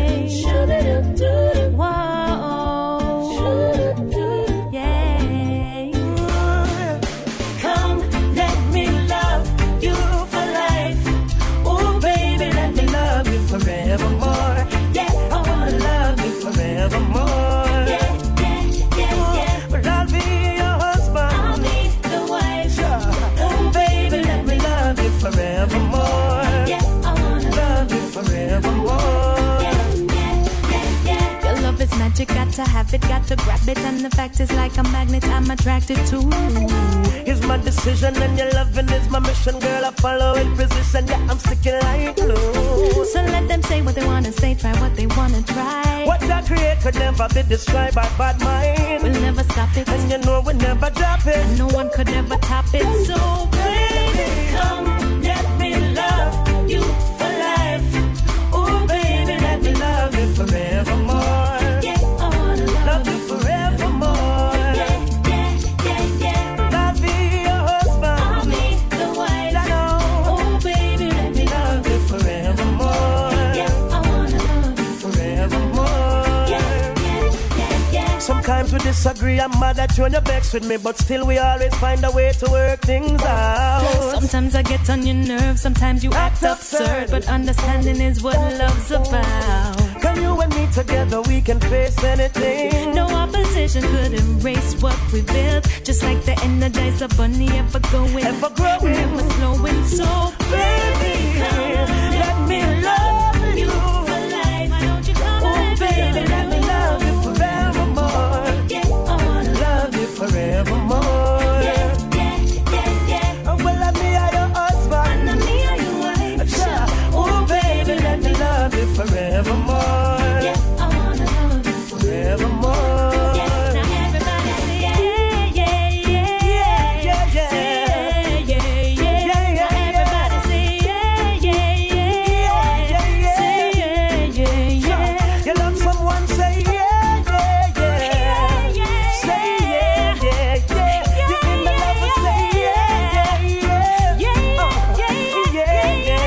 Forevermore, yeah, I wanna love you forevermore. Yeah, yeah, yeah, yeah. But I'll be your husband. I'll be the wife. Sure. Oh, baby, let me love you forevermore. Yeah, I wanna love you forevermore. Yeah, yeah, yeah, yeah. Your love is magic, got to have it, got to grab it. And the fact is like a magnet, I'm attracted to. It's my decision and your loving is my mission. Girl, I follow in precision, yeah, I'm sticking like glue. So let them say what they wanna say, try what they wanna try. What I create could never be destroyed by bad mind. We'll never stop it, and you know we'll never drop it. And no one could ever top it. So baby, come, let me love you for life. Oh baby, let me love you forevermore. Yeah, I wanna love you forevermore. Yeah, yeah, yeah, yeah. I'll be your husband. I'll be the wife. I know. Oh baby, let me love you forevermore. Yeah, I wanna love you forevermore. Yeah, yeah, yeah, yeah. Sometimes we disagree, I'm mad at you and you're vexed with me, but still we always find a way to work things out. Sometimes I get on your nerves, sometimes you act absurd, but understanding is what love's about. Come you and me together, we can face anything. No opposition could erase what we built. Just like the Energizer Bunny, ever going, ever growing, never slowing. So baby, let me love you for life. Why don't you come oh baby, let me love you forevermore. Yeah, I wanna love you forevermore. Yeah, yeah, yeah, yeah. Oh well, let me are your husband, and me are your wife. Sure. Oh baby, let me love you forevermore. Yeah, I wanna love you forevermore. Yeah, now everybody say yeah, yeah, yeah, yeah, yeah, yeah. Say yeah, yeah, yeah, yeah. Now everybody say yeah, yeah, yeah, yeah, yeah. Say yeah, yeah, yeah. You love someone, say yeah, yeah, yeah. Say yeah, yeah, yeah. You in the love, say yeah, yeah, yeah. Yeah, yeah,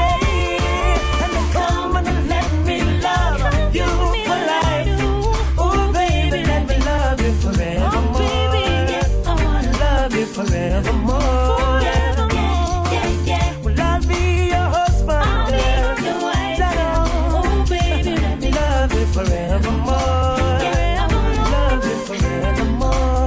yeah. And then come and let me love you for life. Oh baby, let me love you forevermore. I wanna love you forevermore. Well, I'll be your husband. I'll be your wife. Oh baby, let me love you forevermore. Love you forevermore.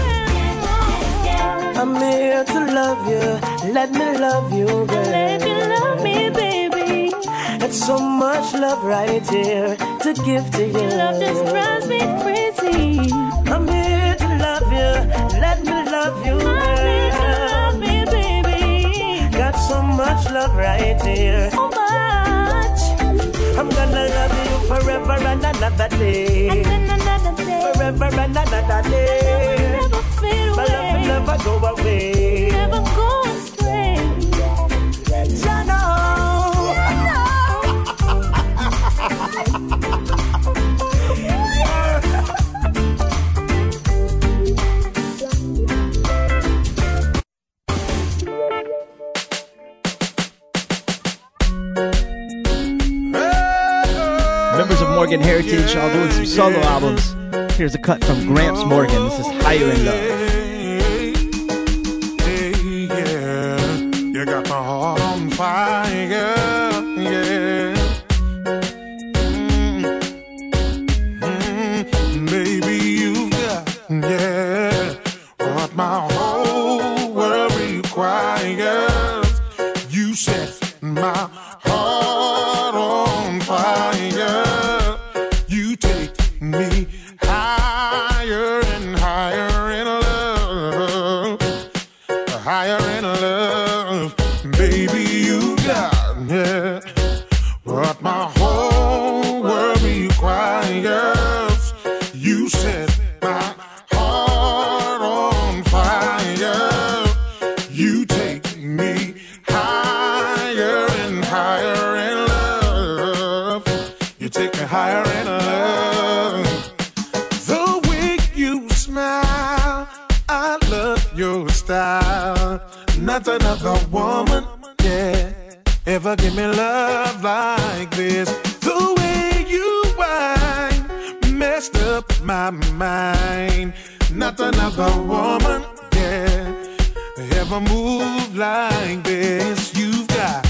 I'm here to love you. Let me love you, girl. Let me love me, baby. It's so much love right here to give to you. Love just drives me crazy. I'm here to love you. Let me love you, girl. Love me, baby. Got so much love right here. So much. I'm gonna love you forever and another day. And then another day. Forever and another day. Never fade My away. love will never go away. Never go astray. Members of Morgan Heritage, all doing some solo albums. Here's a cut from Gramps Morgan. This is Higher in Love. You got my heart on fire, yeah. Baby, you've got, yeah, what my whole world requires. You set my heart on fire. You take me higher and higher in love, higher in love. Baby, you got what my whole world requires. You set my heart on fire. You take me higher and higher in love. You take me higher in love. The way you smile, I love your style. Not another woman, yeah, ever give me love like this. The way you whine messed up my mind. Not another woman, yeah, ever move like this. You've got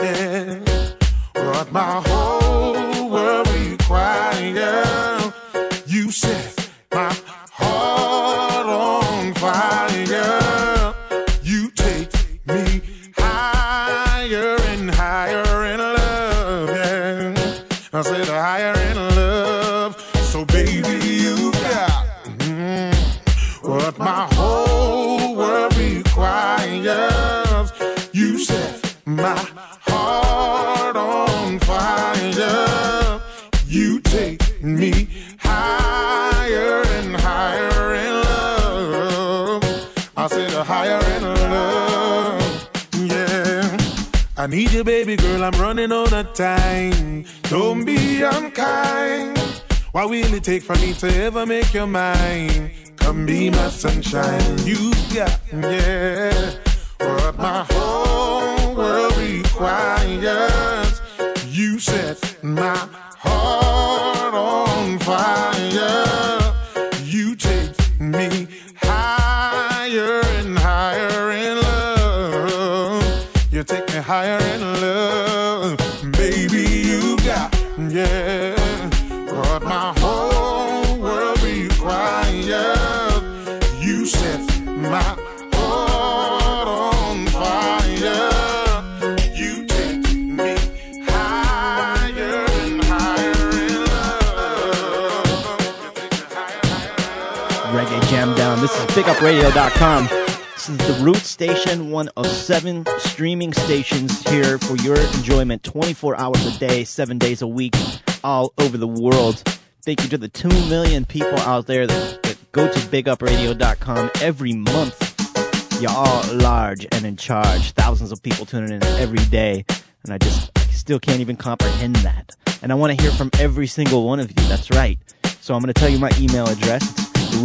what my whole world requires. You set my heart on fire. You take me higher and higher in love, yeah. I said higher in love. So baby, you got what my whole world requires. You set my heart on fire. You take me higher and higher in love. I said higher in love, yeah. I need you, baby girl, I'm running out of time. Don't be unkind. What will it take for me to ever make you mine? Come be my sunshine. You got, yeah, what my whole world requires. You set my heart on fire. You take me higher and higher in love. You take me higher in love. Baby, you got, yeah, what my whole world requires. You set my heart on fire. You take me higher and higher in love. Reggae Jam Down. This is BigUpRadio.com. This is the Root Station, one of 7 streaming stations here for your enjoyment 24 hours a day, 7 days a week, all over the world. Thank you to the 2 million people out there that go to BigUpRadio.com every month. You're all large and in charge. Thousands of people tuning in every day, and I still can't even comprehend that. And I want to hear from every single one of you. That's right. So I'm going to tell you my email address. It's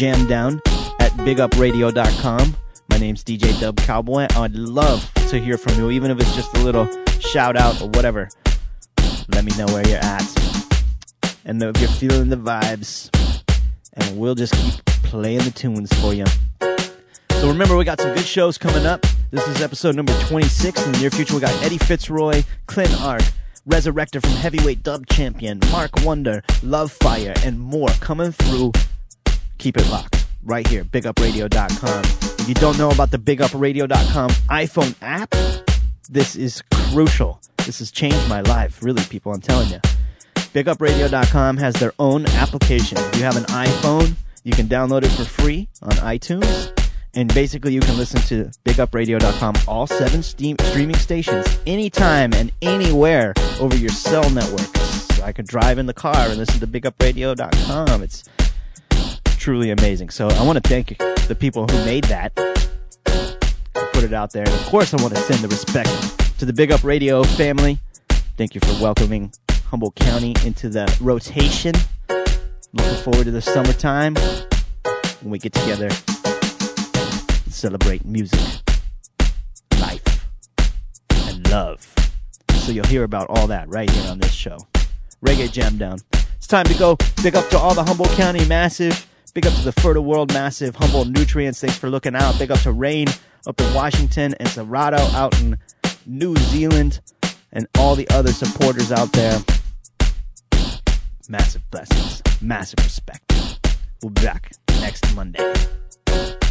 reggaejamdown@bigupradio.com. My name's DJ Dub Cowboy. I'd love to hear from you, even if it's just a little shout out or whatever. Let me know where you're at, and if you're feeling the vibes, and we'll just keep playing the tunes for you. So remember, we got some good shows coming up. This is episode number 26. In the near future, we got Eddie Fitzroy, Clint Art, Resurrector from Heavyweight Dub Champion, Mark Wonder, Love Fire, and more coming through. Keep it locked right here, BigUpRadio.com. If you don't know about the BigUpRadio.com iPhone app, this is crucial. This has changed my life, really, people, I'm telling you. BigUpRadio.com has their own application. If you have an iPhone, you can download it for free on iTunes. And basically, you can listen to BigUpRadio.com, all 7 streaming stations, anytime and anywhere over your cell network. So I could drive in the car and listen to BigUpRadio.com. It's truly amazing. So I want to thank the people who made that, put it out there. And of course, I want to send the respect to the Big Up Radio family. Thank you for welcoming Humboldt County into the rotation. Looking forward to the summertime when we get together and celebrate music, life, and love. So you'll hear about all that right here on this show. Reggae Jam Down. It's time to go. Big up to all the Humboldt County Massive. Big up to the Fertile World Massive. Humboldt Nutrients, thanks for looking out. Big up to Rain up in Washington and Serato out in New Zealand and all the other supporters out there. Massive blessings. Massive respect. We'll be back next Monday.